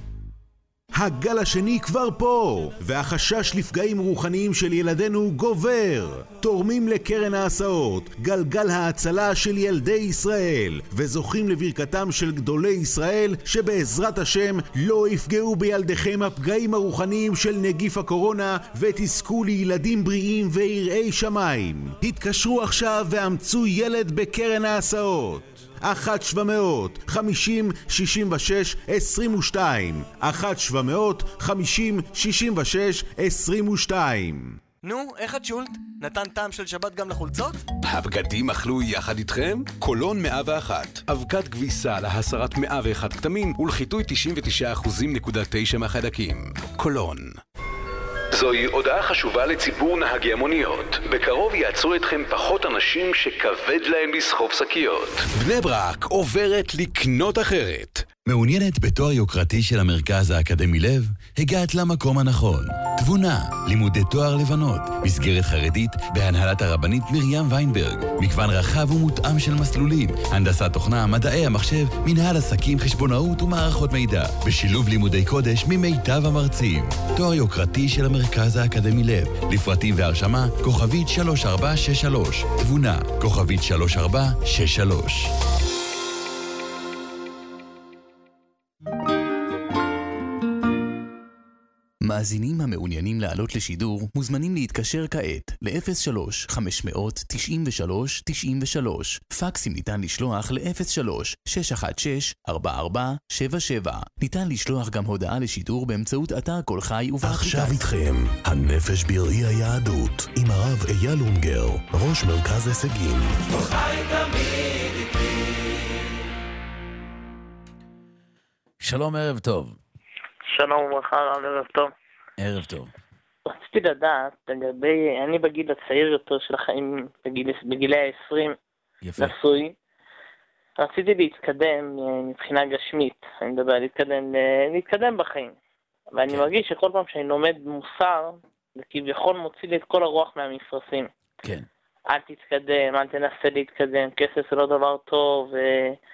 הגל השני כבר פה, והחשש לפגעים רוחניים של ילדינו גובר. תורמים לקרן ההסעות, גלגל ההצלה של ילדי ישראל, וזוכים לברכתם של גדולי ישראל, שבעזרת השם לא יפגעו בילדיכם הפגעים הרוחניים של נגיף הקורונה, ותזכו לילדים בריאים ויראי שמיים. התקשרו עכשיו ואמצו ילד בקרן ההסעות. אחת שבע מאות חמישים שישים ושש עשרים ושתיים אחת שבע מאות חמישים שישים ושש עשרים ושתיים. נו, איך את שולט? נתן טעם של שבת גם לחולצות? הבגדים אכלו יחד איתכם? קולון מאה ואחת, אבקת כביסה להסרת מאה ואחת כתמים ולחיטוי תשעים ותשעה אחוז נקודה תשע מהחיידקים. קולון. זוהי הודעה חשובה לציבור נהגי המוניות. בקרוב יעצרו אתכם פחות אנשים שכבד להם לסחוב שקיות. בני ברק עוברת לקנות אחרת. מעוניינת בתואר יוקרתי של המרכז האקדמי לב? הגעת למקום הנכון. תבונה, לימודי תואר לבנות, מסגרת חרדית בהנהלת הרבנית מרים ויינברג, מגוון רחב ומותאם של מסלולים, הנדסת תוכנה, מדעי המחשב, מנהל עסקים, חשבונאות ומערכות מידע, בשילוב לימודי קודש ממיטב המרצים. תואר יוקרתי של המרכז האקדמי לב, לפרטים והרשמה, כוכבית שלוש ארבע שש שלוש, תבונה, כוכבית שלוש ארבע שש שלוש. המאזינים המעוניינים לעלות לשידור מוזמנים להתקשר כעת ל-אפס שלוש חמש תשע שלוש תשע שלוש. פקסים ניתן לשלוח ל-אפס שלוש שש אחת שש ארבע ארבע שבע שבע. ניתן לשלוח גם הודעה לשידור באמצעות אתר כל חי ובאפליקציה. עכשיו איתכם, הנפש בראי היהדות, עם הרב אייל אונגר, ראש מרכז הישגים. כל חי תמיד איתי. שלום, ערב טוב. שלום וברכה, רב, ערב טוב. ערב טוב. רציתי לדעת, לגבי, אני בגיל הצעיר יותר של החיים, בגיל, בגילי ה-עשרים, נשוי. רציתי להתקדם מבחינה גשמית, אני מדבר, להתקדם, להתקדם בחיים. ואני מרגיש שכל פעם שאני לומד מוסר, זה כביכול מוציא לי את כל הרוח מהמפרשים. כן. אל תתקדם, אל תנסה להתקדם, כסף זה לא דבר טוב, ו...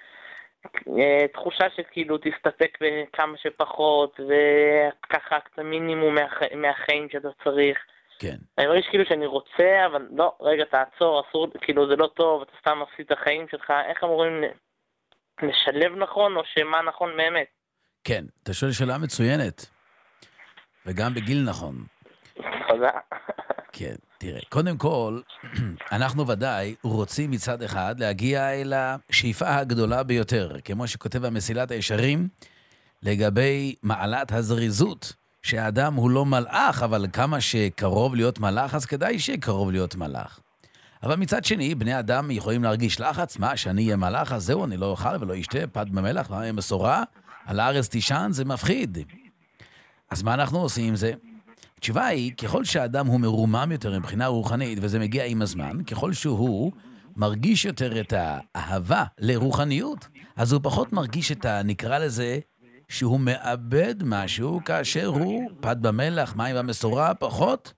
תחושה שכאילו תסתפק בכמה שפחות, וככה את המינימום מהח... מהחיים שאתה צריך. כן. אני מרגיש כאילו שאני רוצה, אבל לא, רגע, תעצור, אסור, כאילו זה לא טוב, אתה סתם מפסיד את החיים שלך. איך אמורים לשלב נכון, או שמה נכון באמת? כן, אתה שואל שאלה מצוינת. וגם בגיל נכון. תודה. כן, תראה, קודם כל, אנחנו ודאי רוצים מצד אחד להגיע אל השאיפה הגדולה ביותר, כמו שכותב המסילת הישרים, לגבי מעלת הזריזות, שהאדם הוא לא מלאך, אבל כמה שקרוב להיות מלאך, אז כדאי שקרוב להיות מלאך. אבל מצד שני, בני אדם יכולים להרגיש לחץ, מה, שאני אהיה מלאך, אז זהו, אני לא אוכל ולא אשתה, פת במלח, מה, מסורה, על הארץ תישן, זה מפחיד. אז מה אנחנו עושים עם זה? התשובה היא, ככל שהאדם הוא מרומם יותר מבחינה רוחנית, וזה מגיע עם הזמן, ככל שהוא מרגיש יותר את האהבה לרוחניות, אז הוא פחות מרגיש את ה... נקרא לזה, שהוא מאבד משהו, כאשר הוא פת במלח, מים במסורה, פחות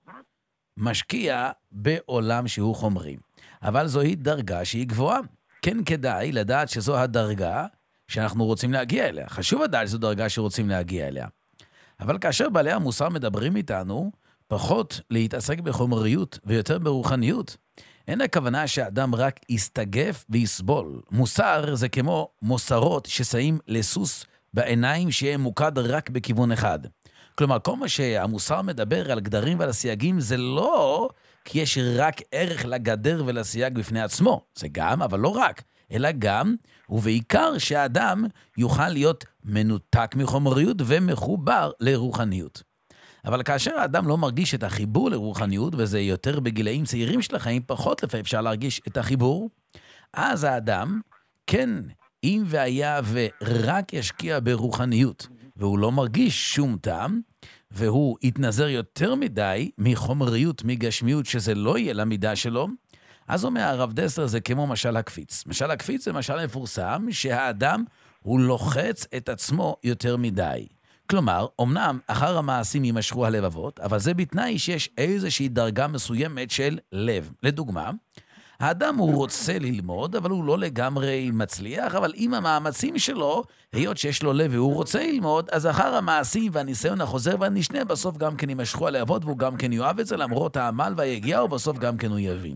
משקיע בעולם שהוא חומרי. אבל זוהי דרגה שהיא גבוהה. כן כדאי לדעת שזו הדרגה שאנחנו רוצים להגיע אליה. חשוב לדעת שזו דרגה שרוצים להגיע אליה. אבל כאשר בעלי המוסר מדברים איתנו, פחות להתעסק בחומריות ויותר ברוחניות. אין הכוונה שהאדם רק יסתגף ויסבול. מוסר זה כמו מוסרות ששמים לסוס בעיניים שיהיה מוקד רק בכיוון אחד. כלומר, כל מה שהמוסר מדבר על גדרים ועל הסייגים זה לא כי יש רק ערך לגדר ולסייג בפני עצמו. זה גם, אבל לא רק. אלא גם, ובעיקר שהאדם יוכל להיות מנותק מחומריות ומחובר לרוחניות. אבל כאשר האדם לא מרגיש את החיבור לרוחניות, וזה יותר בגילאים צעירים של החיים, פחות לפעמים אפשר להרגיש את החיבור, אז האדם, כן, אם והיה ורק ישקיע ברוחניות, והוא לא מרגיש שום טעם, והוא יתנזר יותר מדי מחומריות, מגשמיות, שזה לא יהיה למידה שלו, אז אומר הרב דסלר זה כמו משל הקפיץ. משל הקפיץ זה משל מפורסם שהאדם הוא לוחץ את עצמו יותר מדי. כלומר, אמנם אחר המעשים יימשכו הלבבות, אבל זה בתנאי שיש איזושהי דרגה מסוימת של לב. לדוגמה, האדם הוא רוצה ללמוד, אבל הוא לא לגמרי מצליח, אבל עם המאמצים שלו, היות שיש לו לב והוא רוצה ללמוד, אז אחר המעשים והניסיון החוזר והנשנה, בסוף גם כן יימשכו הלבבות, והוא גם כן יאהב את זה למרות העמל והיגיעה, ובסוף גם כן הוא יבין.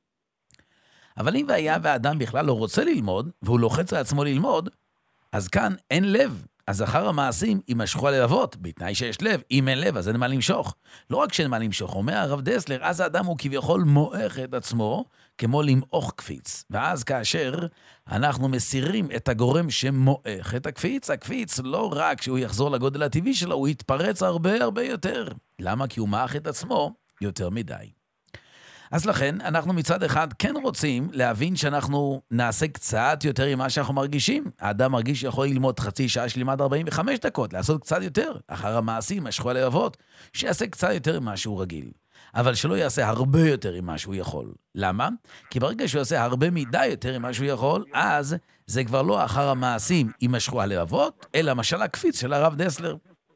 אבל אם והיה והאדם בכלל לא רוצה ללמוד, והוא לוחץ על עצמו ללמוד, אז כאן אין לב. אז אחר המעשים יימשכו הלבבות, בתנאי שיש לב. אם אין לב, אז אין מה למשוך. לא רק שאין מה למשוך, אומר הרב דסלר, אז האדם הוא כביכול מועך את עצמו, כמו למעוך קפיץ. ואז כאשר אנחנו מסירים את הגורם שמועך את הקפיץ, הקפיץ לא רק שהוא יחזור לגודל הטבעי שלו, הוא יתפרץ הרבה הרבה יותר. למה? כי הוא מעך את עצמו יותר מדי. אז לכן, אנחנו מצד אחד כן רוצים להבין שאנחנו נעשה קצת יותר ממה שאנחנו מרגישים. האדם מרגיש שיכול ללמוד חצי שעה שלימד ארבעים וחמש דקות, לעשות קצת יותר. אחר המעשים, משכו הלבבות, שיעשה קצת יותר ממה שהוא רגיל. אבל שלא יעשה הרבה יותר ממה שהוא יכול. למה? כי ברגע שהוא יעשה הרבה מדי יותר ממה שהוא יכול, אז זה כבר לא אחר המעשים יימשכו הלבבות, אלא משל הקפיץ של הרב דסלר.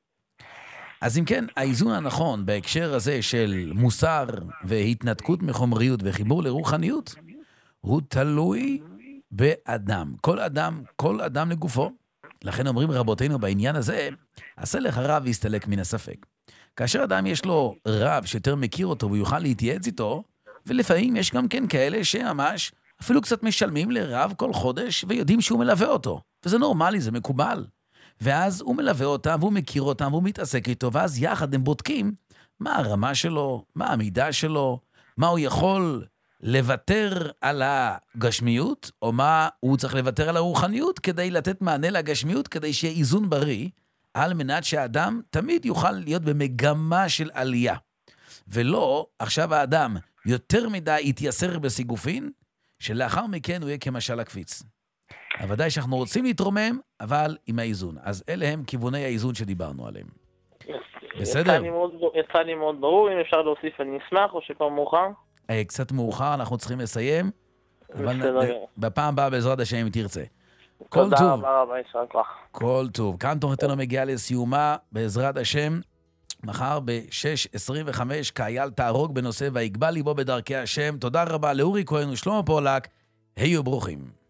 אז אם כן, האיזון הנכון בהקשר הזה של מוסר והתנתקות מחומריות וחיבור לרוחניות, הוא תלוי באדם. כל אדם, כל אדם לגופו. לכן אומרים רבותינו בעניין הזה, עשה לך רב ויסתלק מן הספק. כאשר אדם יש לו רב שיותר מכיר אותו ויוכל להתייעץ איתו, ולפעמים יש גם כן כאלה שממש אפילו קצת משלמים לרב כל חודש ויודעים שהוא מלווה אותו. וזה נורמלי, זה מקובל. ואז הוא מלווה אותם, והוא מכיר אותם, והוא מתעסק איתו, ואז יחד הם בודקים מה הרמה שלו, מה המידה שלו, מה הוא יכול לוותר על הגשמיות, או מה הוא צריך לוותר על הרוחניות, כדי לתת מענה לגשמיות, כדי שיהיה איזון בריא, על מנת שהאדם תמיד יוכל להיות במגמה של עלייה. ולא, עכשיו האדם יותר מדי יתייסר בסיגופין, שלאחר מכן הוא יהיה כמשל הקפיץ. הוודאי שאנחנו רוצים להתרומם, אבל עם האיזון. אז אלה הם כיווני האיזון שדיברנו עליהם. בסדר? יצא לי מאוד ברור, אם אפשר להוסיף אני אשמח, או שכבר מאוחר? קצת מאוחר, אנחנו צריכים לסיים, אבל בפעם הבאה בעזרת השם אם תרצה. תודה רבה רבה, ישר כוח. כל טוב. כאן תוכניתנו מגיעה לסיומה, בעזרת השם, מחר ב-שש עשרים וחמש, כאייל תהרוג בנושא ויגבה ליבו בדרכי השם. תודה רבה לאורי כהן ושלמה פולק, היו ברוכים.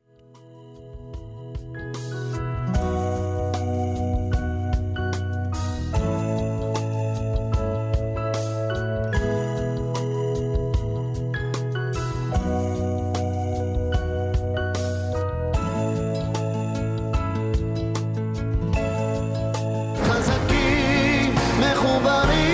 חזקים, מחוברים